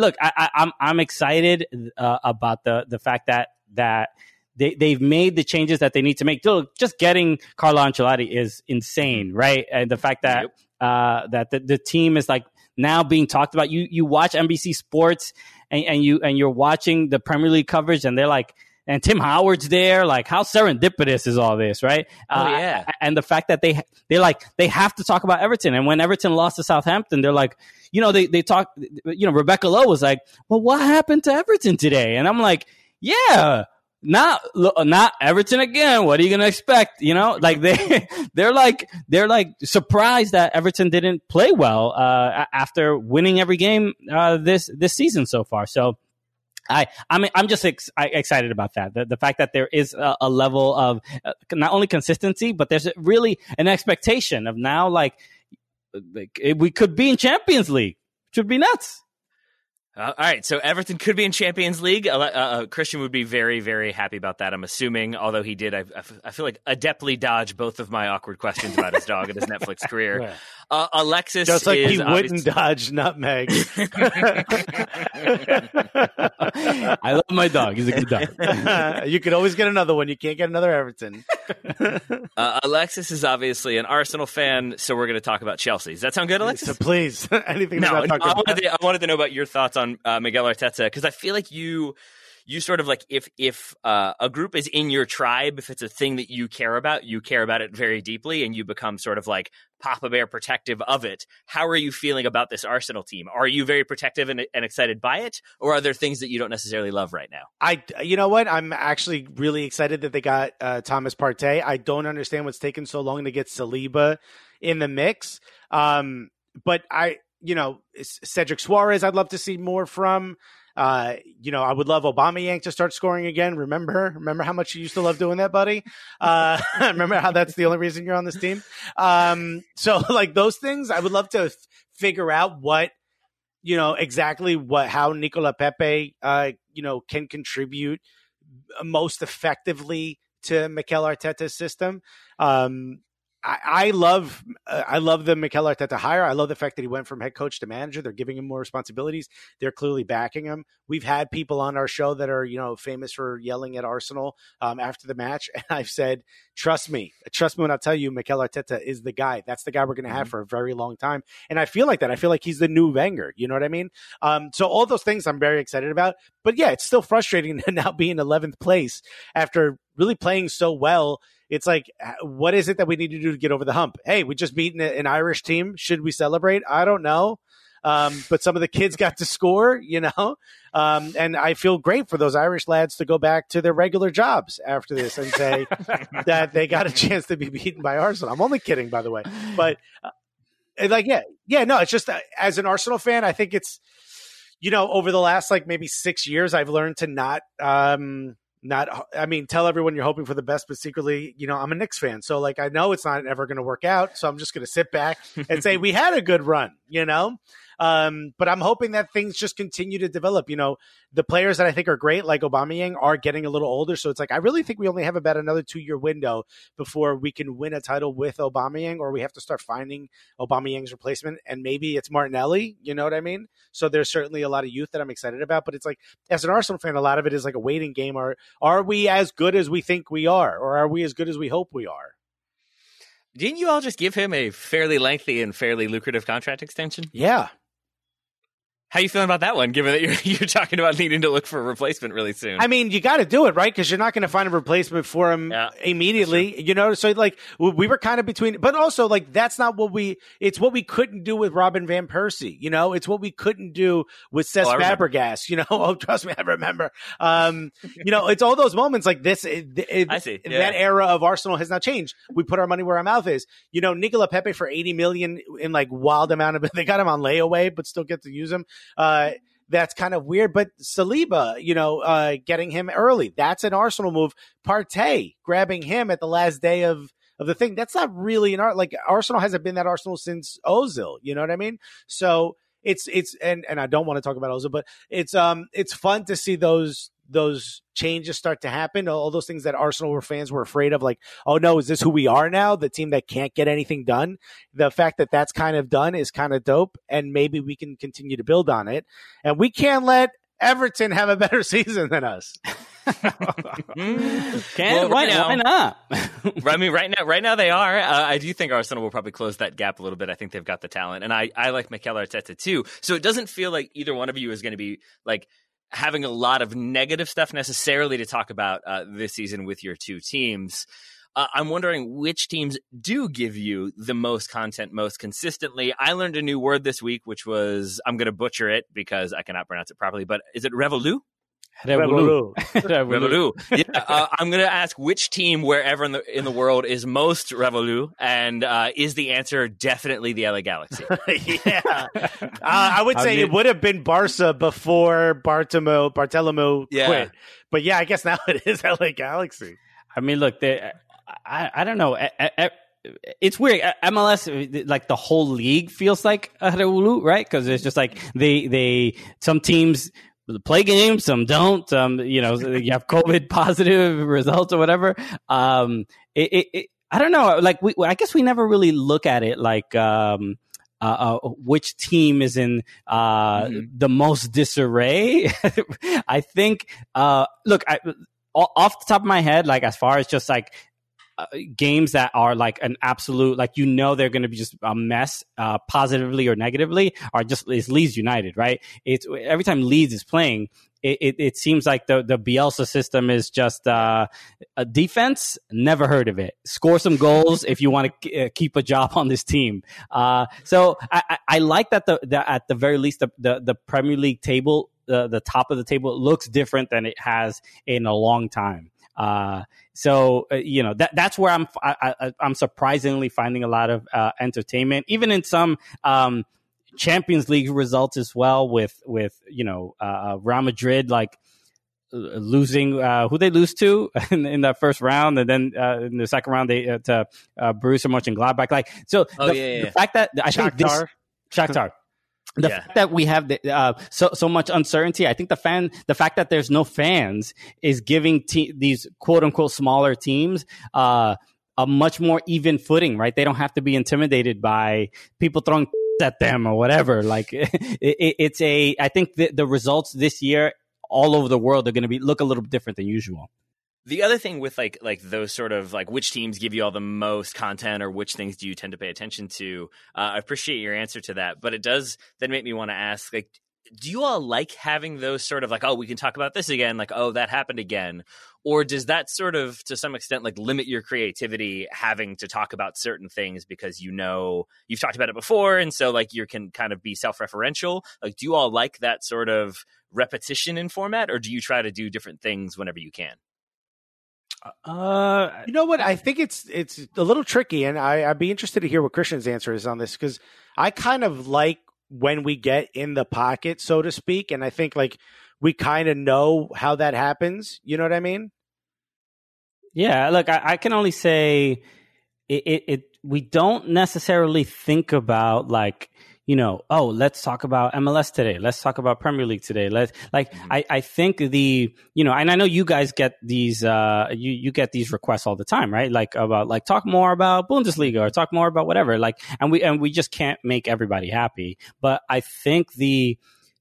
excited about the fact that. They've made the changes that they need to make. Just getting Carlo Ancelotti is insane, right? And the fact that that the team is like now being talked about. You watch NBC Sports and you're watching the Premier League coverage, and they're like, and Tim Howard's there. Like, how serendipitous is all this, right? And the fact that they have to talk about Everton. And when Everton lost to Southampton, they're like, they talk. Rebecca Lowe was like, well, what happened to Everton today? And I'm like, yeah. Not Everton again. What are you gonna expect? Like they're like surprised that Everton didn't play well after winning every game this season so far. So I'm just excited about that. The fact that there is a level of not only consistency, but there's really an expectation of now like we could be in Champions League. It should be nuts.
All right, so Everton could be in Champions League. Christian would be very, very happy about that, I'm assuming, although he did, I feel like, adeptly dodge both of my awkward questions about his dog and his Netflix career. Alexis
just like he wouldn't dodge Nutmeg.
I love my dog. He's a good dog.
You could always get another one. You can't get another Everton.
Alexis is obviously an Arsenal fan, so we're going to talk about Chelsea. Does that sound good, Alexis?
So please, anything.
No, I wanted to know about your thoughts on Miguel Arteta, because I feel like you you sort of like if a group is in your tribe, if it's a thing that you care about it very deeply, and you become sort of like Papa Bear protective of it. How are you feeling about this Arsenal team? Are you very protective and excited by it, or are there things that you don't necessarily love right now?
You know what? I'm actually really excited that they got Thomas Partey. I don't understand what's taken so long to get Saliba in the mix. But Cedric Suarez, I'd love to see more from. I would love Aubameyang to start scoring again. Remember how much you used to love doing that, buddy? Remember how that's the only reason you're on this team? So like those things, I would love to figure out what, exactly how Nicola Pepe, can contribute most effectively to Mikel Arteta's system. I love the Mikel Arteta hire. I love the fact that he went from head coach to manager. They're giving him more responsibilities. They're clearly backing him. We've had people on our show that are, famous for yelling at Arsenal after the match. And I've said, trust me when I tell you Mikel Arteta is the guy. That's the guy we're going to have for a very long time. And I feel like that. I feel like he's the new Wenger. You know what I mean? So all those things I'm very excited about. But yeah, it's still frustrating to now be in 11th place after really playing so well. It's like, what is it that we need to do to get over the hump? Hey, we just beat an Irish team. Should we celebrate? I don't know. But some of the kids got to score, and I feel great for those Irish lads to go back to their regular jobs after this and say that they got a chance to be beaten by Arsenal. I'm only kidding, by the way. But it's just as an Arsenal fan, I think it's, over the last maybe 6 years, I've learned to not tell everyone you're hoping for the best, but secretly, I'm a Knicks fan. So I know it's not ever going to work out. So I'm just going to sit back and say, we had a good run, but I'm hoping that things just continue to develop. The players that I think are great, like Aubameyang, are getting a little older. So it's I really think we only have about another 2-year window before we can win a title with Aubameyang, or we have to start finding Aubameyang's replacement. And maybe it's Martinelli, you know what I mean? So there's certainly a lot of youth that I'm excited about, but it's as an Arsenal fan, a lot of it is a waiting game. Are we as good as we think we are? Or are we as good as we hope we are?
Didn't you all just give him a fairly lengthy and fairly lucrative contract extension?
Yeah.
How you feeling about that one, given that you're talking about needing to look for a replacement really soon?
I mean, you got to do it, right? Because you're not going to find a replacement for him immediately, So, we were kind of between, but also, that's not it's what we couldn't do with Robin Van Persie, It's what we couldn't do with Cesc Fabregas, Oh, trust me, I remember. It's all those moments like this. I see. Yeah. That era of Arsenal has now changed. We put our money where our mouth is. Nicola Pepe for 80 million in wild amount of, they got him on layaway, but still get to use him. That's kind of weird, but Saliba, getting him early, that's an Arsenal move. Partey grabbing him at the last day of the thing. That's not really an art. Arsenal hasn't been that Arsenal since Ozil. You know what I mean? So it's and I don't want to talk about Ozil, but it's fun to see those changes start to happen. All those things that Arsenal fans were afraid of, oh no, is this who we are now? The team that can't get anything done. The fact that that's kind of done is kind of dope, and maybe we can continue to build on it. And we can't let Everton have a better season than us.
Why not?
I mean, right now they are. I do think Arsenal will probably close that gap a little bit. I think they've got the talent, and I like Mikel Arteta too. So it doesn't feel like either one of you is going to be having a lot of negative stuff necessarily to talk about this season with your two teams. I'm wondering which teams do give you the most content most consistently. I learned a new word this week, which was, I'm going to butcher it because I cannot pronounce it properly, but is it Revolu? Revolu. Yeah, I'm going to ask which team wherever in the world is most Revolu, and is the answer definitely the LA Galaxy?
Yeah. I would say it would have been Barca before Bartomeu quit. But yeah, I guess now it is LA Galaxy.
I mean, look, I don't know. It's weird. MLS, the whole league feels like a Revolu, right? Because it's just they some teams play games, some don't. You have COVID positive results or whatever. I don't know. I guess we never really look at it which team is in the most disarray. I think. Look, off the top of my head, as far as just games that are an absolute, they're going to be just a mess, positively or negatively, is Leeds United, right? It's every time Leeds is playing, it seems like the Bielsa system is just a defense. Never heard of it. Score some goals if you want to keep a job on this team. So I like that at the very least the Premier League table, the top of the table, looks different than it has in a long time. So that's where I'm surprisingly finding a lot of entertainment, even in some Champions League results as well, with Real Madrid losing who they lose to in that first round, and then in the second round they to Borussia Mönchengladbach. The fact that I think this Shakhtar. The fact that we have so much uncertainty, I think the fact that there's no fans is giving these quote unquote smaller teams a much more even footing, right? They don't have to be intimidated by people throwing at them or whatever. I think the results this year all over the world are going to look a little bit different than usual.
The other thing with like those sort of like which teams give you all the most content or which things do you tend to pay attention to, I appreciate your answer to that, but it does then make me want to ask, like, do you all like having those sort of like, oh, we can talk about this again, like, oh, that happened again? Or does that sort of, to some extent, like limit your creativity having to talk about certain things because you've talked about it before, and so like you can kind of be self-referential? Like, do you all like that sort of repetition in format, or do you try to do different things whenever you can?
You know what? I think it's a little tricky, and I'd be interested to hear what Christian's answer is on this, because I kind of like when we get in the pocket, so to speak, and I think like we kind of know how that happens. You know what I mean?
Yeah. Look, I can only say we don't necessarily think about like, let's talk about MLS today. Let's talk about Premier League today. I think and I know you guys get these, you get these requests all the time, right? Like about like talk more about Bundesliga or talk more about whatever. Like, and we just can't make everybody happy. But I think the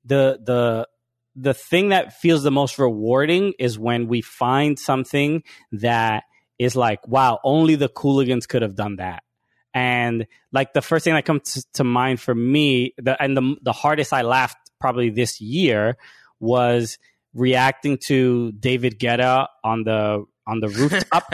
thing that feels the most rewarding is when we find something that is like, wow, only the Cooligans could have done that. And like the first thing that comes to mind for me, the hardest I laughed probably this year was reacting to David Guetta on the rooftop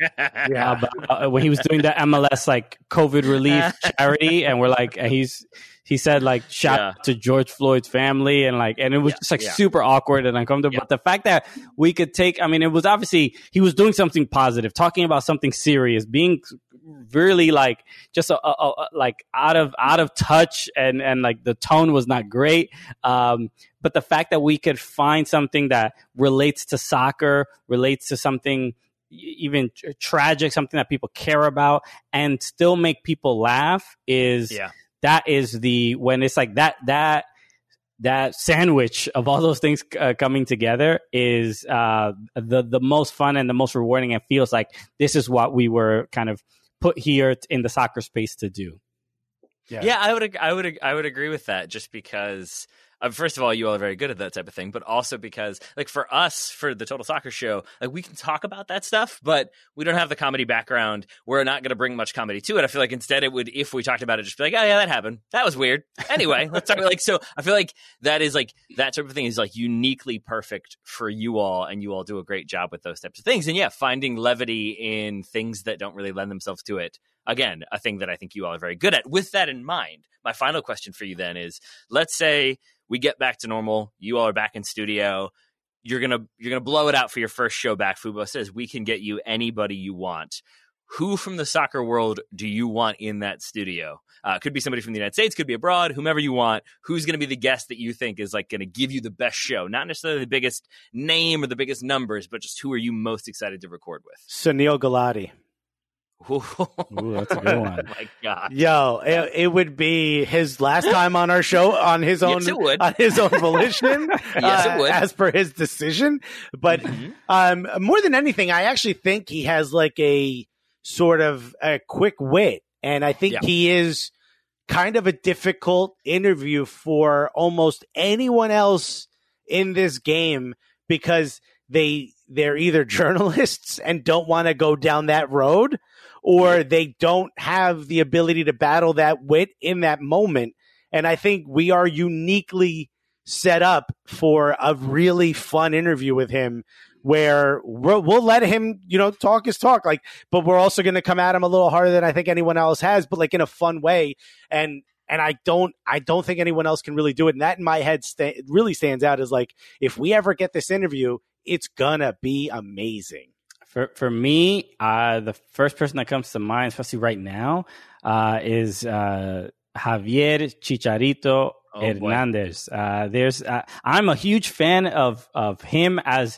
when he was doing the MLS like COVID relief charity, and we're like, he said like shout out to George Floyd's family, and it was just like super awkward and uncomfortable. But the fact that we could it was obviously he was doing something positive, talking about something serious, being really like just like out of touch, and like the tone was not great. But the fact that we could find something that relates to soccer, relates to something even tragic, something that people care about, and still make people laugh that is when it's like that sandwich of all those things coming together is the most fun and the most rewarding. It feels like this is what we were kind of put here in the soccer space to do.
Yeah, I would agree with that, just because first of all, you all are very good at that type of thing, but also because like for us, for the Total Soccer Show, like we can talk about that stuff, but we don't have the comedy background. We're not going to bring much comedy to it. I feel like instead it would, if we talked about it, just be like, oh yeah, that happened. That was weird. Anyway, let's talk. Like, so I feel like that is like that type of thing is like uniquely perfect for you all, and you all do a great job with those types of things. And yeah, finding levity in things that don't really lend themselves to it. Again, a thing that I think you all are very good at. With that in mind, my final question for you then is, let's say we get back to normal. You all are back in studio. You're gonna blow it out for your first show back. Fubo says we can get you anybody you want. Who from the soccer world do you want in that studio? Could be somebody from the United States, could be abroad, whomever you want. Who's going to be the guest that you think is like going to give you the best show? Not necessarily the biggest name or the biggest numbers, but just who are you most excited to record with?
Sunil Gulati.
Ooh, that's a good one.
Oh my God.
Yo, it would be his last time on our show on his own,
yes, it would.
On his own volition.
Yes, it would.
As per his decision. But more than anything, I actually think he has like a sort of a quick wit. And I think he is kind of a difficult interview for almost anyone else in this game, because they're either journalists and don't want to go down that road, or they don't have the ability to battle that wit in that moment. And I think we are uniquely set up for a really fun interview with him where we'll let him, talk his talk, but we're also going to come at him a little harder than I think anyone else has, but in a fun way. And I don't think anyone else can really do it. And that in my head really stands out as if we ever get this interview, it's gonna be amazing.
For me, the first person that comes to mind, especially right now, is Javier Chicharito Hernandez. I'm a huge fan of him as,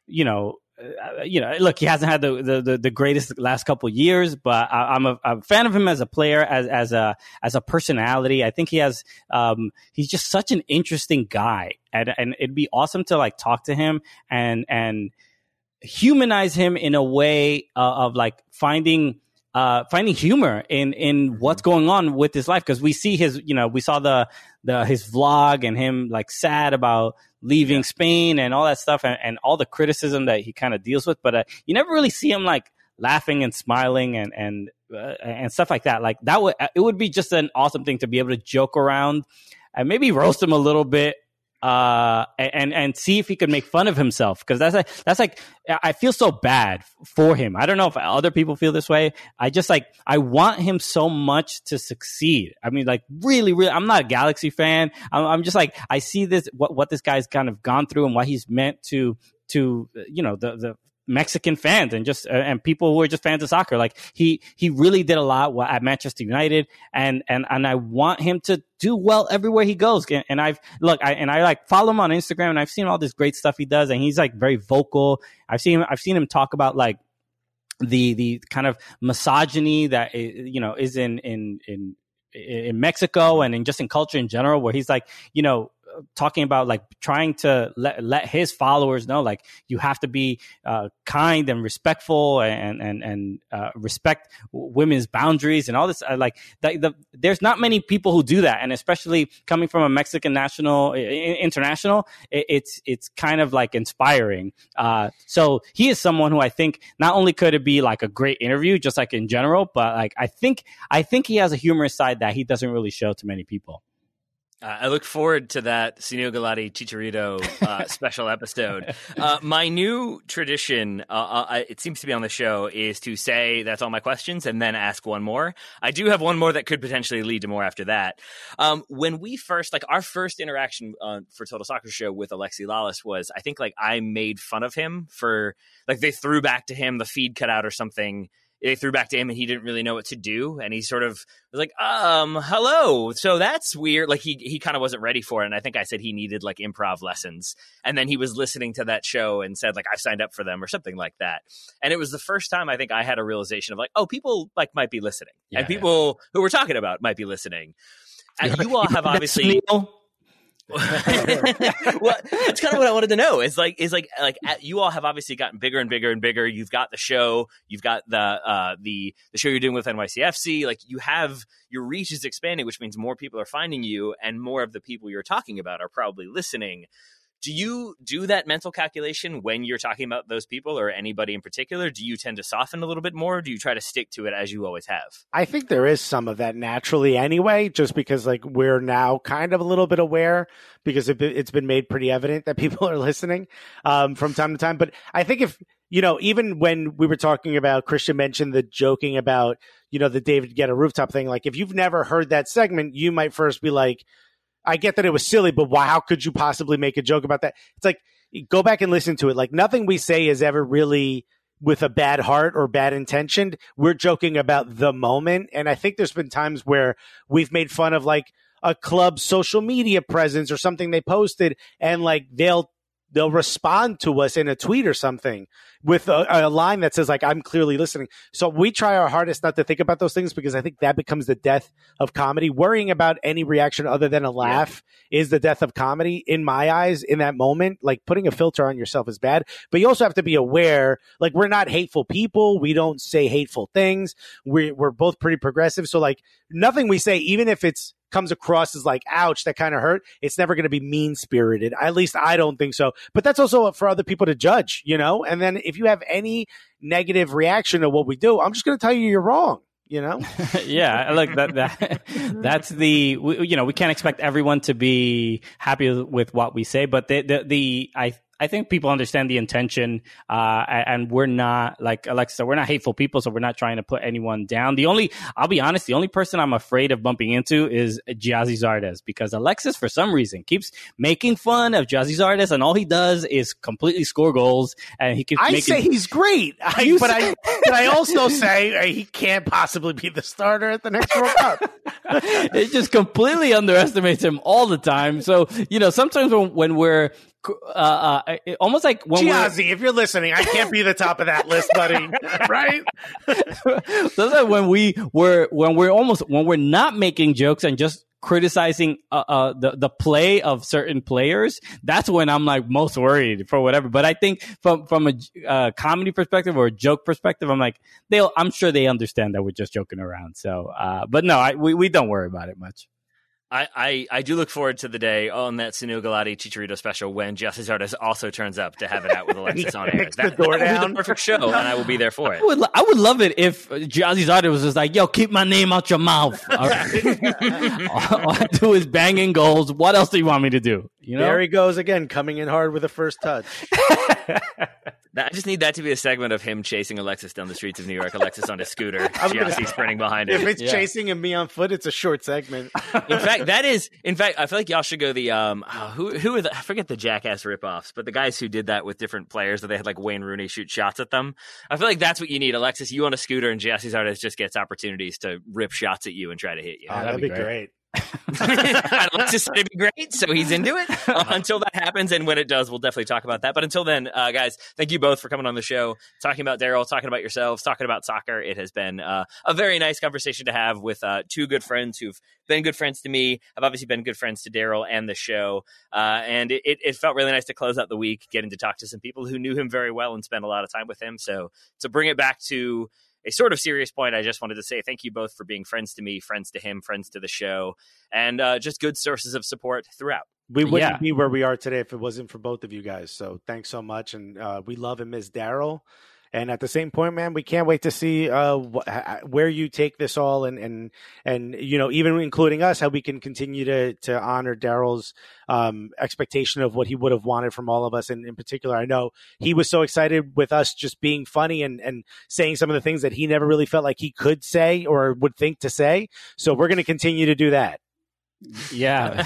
look, he hasn't had the greatest last couple of years, but I'm a fan of him as a player, as a personality. I think he has, he's just such an interesting guy, and it'd be awesome to talk to him and humanize him in a way of finding humor in what's going on with his life, because we see we saw his vlog and him sad about leaving Spain and all that stuff and all the criticism that he kind of deals with, but you never really see him laughing and smiling and stuff like that. It would be just an awesome thing to be able to joke around and maybe roast him a little bit. And see if he could make fun of himself, because that's I feel so bad for him. I don't know if other people feel this way. I just I want him so much to succeed. I mean, really, really, I'm not a Galaxy fan. I'm just I see this what this guy's kind of gone through and what he's meant to the Mexican fans and just and people who are just fans of soccer. He really did a lot at Manchester United, and I want him to do well everywhere he goes. And I follow him on Instagram, and I've seen all this great stuff he does, and he's very vocal. I've seen him talk about the kind of misogyny that is in Mexico and in culture in general, where he's talking about trying to let his followers know you have to be kind and respectful and respect women's boundaries and all this. There's not many people who do that, and especially coming from a Mexican international, it's kind of inspiring. So he is someone who I think not only could it be a great interview, just in general, but I think he has a humorous side that he doesn't really show to many people.
I look forward to that Sunil Gulati Chicharito special episode. My new tradition, it seems to be on the show, is to say that's all my questions and then ask one more. I do have one more that could potentially lead to more after that. When we first, our first interaction for Total Soccer Show with Alexi Lalas was, I think, I made fun of him for, they threw back to him, the feed cut out or something. They threw back to him and he didn't really know what to do. And he sort of was hello. So that's weird. He kind of wasn't ready for it. And I think I said he needed improv lessons. And then he was listening to that show and said I've signed up for them or something like that. And it was the first time I think I had a realization of people might be listening, and people who we're talking about might be listening. And you all have obviously... Well, that's kind of what I wanted to know. You all have obviously gotten bigger and bigger and bigger. You've got the show, you've got the show you're doing with NYCFC. You have, your reach is expanding, which means more people are finding you, and more of the people you're talking about are probably listening. Do you do that mental calculation when you're talking about those people or anybody in particular? Do you tend to soften a little bit more? Or do you try to stick to it as you always have?
I think there is some of that naturally anyway, just because we're now kind of a little bit aware, because it's been made pretty evident that people are listening from time to time. But I think if, even when we were talking about, Christian mentioned the joking about, the David Guetta rooftop thing. If you've never heard that segment, you might first be I get that it was silly, but how could you possibly make a joke about that? It's go back and listen to it. Nothing we say is ever really with a bad heart or bad intention. We're joking about the moment. And I think there's been times where we've made fun of a club's social media presence or something they posted, and they'll respond to us in a tweet or something with a line that says I'm clearly listening. So we try our hardest not to think about those things, because I think that becomes the death of comedy. Worrying about any reaction other than a laugh is the death of comedy in my eyes in that moment. Putting a filter on yourself is bad, but you also have to be aware, we're not hateful people. We don't say hateful things. We're both pretty progressive. So nothing we say, even if it's comes across as ouch, that kind of hurt, it's never going to be mean-spirited. At least I don't think so. But that's also for other people to judge, And then if you have any negative reaction to what we do, I'm just going to tell you you're wrong. you know?
Yeah, look, that's we can't expect everyone to be happy with what we say, but I think people understand the intention, and we're not, like Alexa said, we're not hateful people, so we're not trying to put anyone down. I'll be honest, the only person I'm afraid of bumping into is Gyasi Zardes, because Alexis, for some reason, keeps making fun of Gyasi Zardes, and all he does is completely score goals, and he keeps
I say he's great, but I also say he can't possibly be the starter at the next World Cup.
It just completely underestimates him all the time. So, sometimes when we're almost like when
Gyasi, if you're listening, I can't be the top of that list, buddy. Right?
So like when we're not making jokes and just criticizing the play of certain players, that's when I'm like most worried for whatever. But I think from a comedy perspective or a joke perspective, I'm sure they understand that we're just joking around. So, but no, we don't worry about it much.
I do look forward to the day on that Sanu Galati Chicharito special when Gyasi Zardes also turns up to have it out with Alexis on air. That will be the perfect show, and I will be there for it.
I would love it if Gyasi Zardes was just like, yo, keep my name out your mouth. All right. All I do is banging goals. What else do you want me to do?
There he goes again, coming in hard with a first touch.
I just need that to be a segment of him chasing Alexis down the streets of New York. Alexis on his scooter, Gyasi sprinting behind him.
If it's chasing and me on foot, it's a short segment.
In fact, I feel like y'all should go the who are I forget the Jackass ripoffs, but the guys who did that with different players that they had like Wayne Rooney shoot shots at them. I feel like that's what you need, Alexis. You on a scooter, and Gyasi Zardes just gets opportunities to rip shots at you and try to hit you.
Oh, that'd be great.
Alexis said it'd be great, so he's into it. Until that happens, and when it does, we'll definitely talk about that. But until then, guys, thank you both for coming on the show, talking about Daryl, talking about yourselves, talking about soccer. It has been a very nice conversation to have with two good friends who've been good friends to me. I've obviously been good friends to Daryl and the show, and it felt really nice to close out the week getting to talk to some people who knew him very well and spent a lot of time with him. So to bring it back to a sort of serious point, I just wanted to say thank you both for being friends to me, friends to him, friends to the show, and just good sources of support throughout.
We wouldn't be where we are today if it wasn't for both of you guys. So thanks so much. And we love and miss Daryl. And at the same point, man, we can't wait to see where you take this all, and even including us, how we can continue to honor Daryl's expectation of what he would have wanted from all of us. And in particular, I know he was so excited with us just being funny and saying some of the things that he never really felt like he could say or would think to say. So we're going to continue to do that.
Yeah.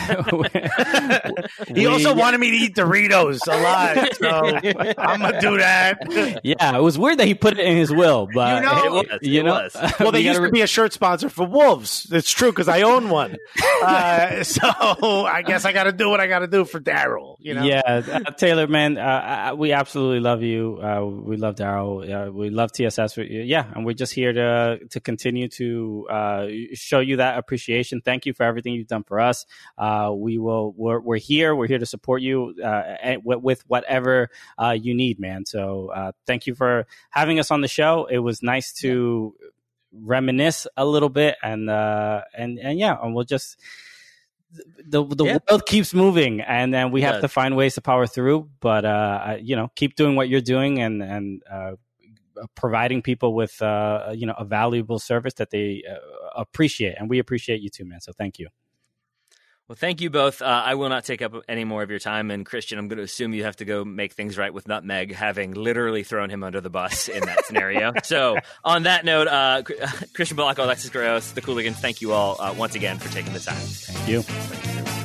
He also wanted me to eat Doritos a lot, so I'm gonna do that.
Yeah, it was weird that he put it in his will, but
it was.
Well, they used to be a shirt sponsor for Wolves. It's true because I own one. So I guess I got to do what I got to do for Daryl.
Yeah, Taylor, man, we absolutely love you. We love Daryl. We love TSS. And we're just here to continue to show you that appreciation. Thank you for everything you've done for us. We're here. We're here to support you with whatever you need, man. So thank you for having us on the show. It was nice to reminisce a little bit, and we'll just the world keeps moving, and then we have to find ways to power through. But keep doing what you're doing, and providing people with a valuable service that they appreciate, and we appreciate you too, man. So thank you.
Well, thank you both. I will not take up any more of your time. And Christian, I'm going to assume you have to go make things right with Nutmeg, having literally thrown him under the bus in that scenario. So on that note, Christian Blanco, Alexis Gross, the Cooligans, thank you all once again for taking the time.
Thank you.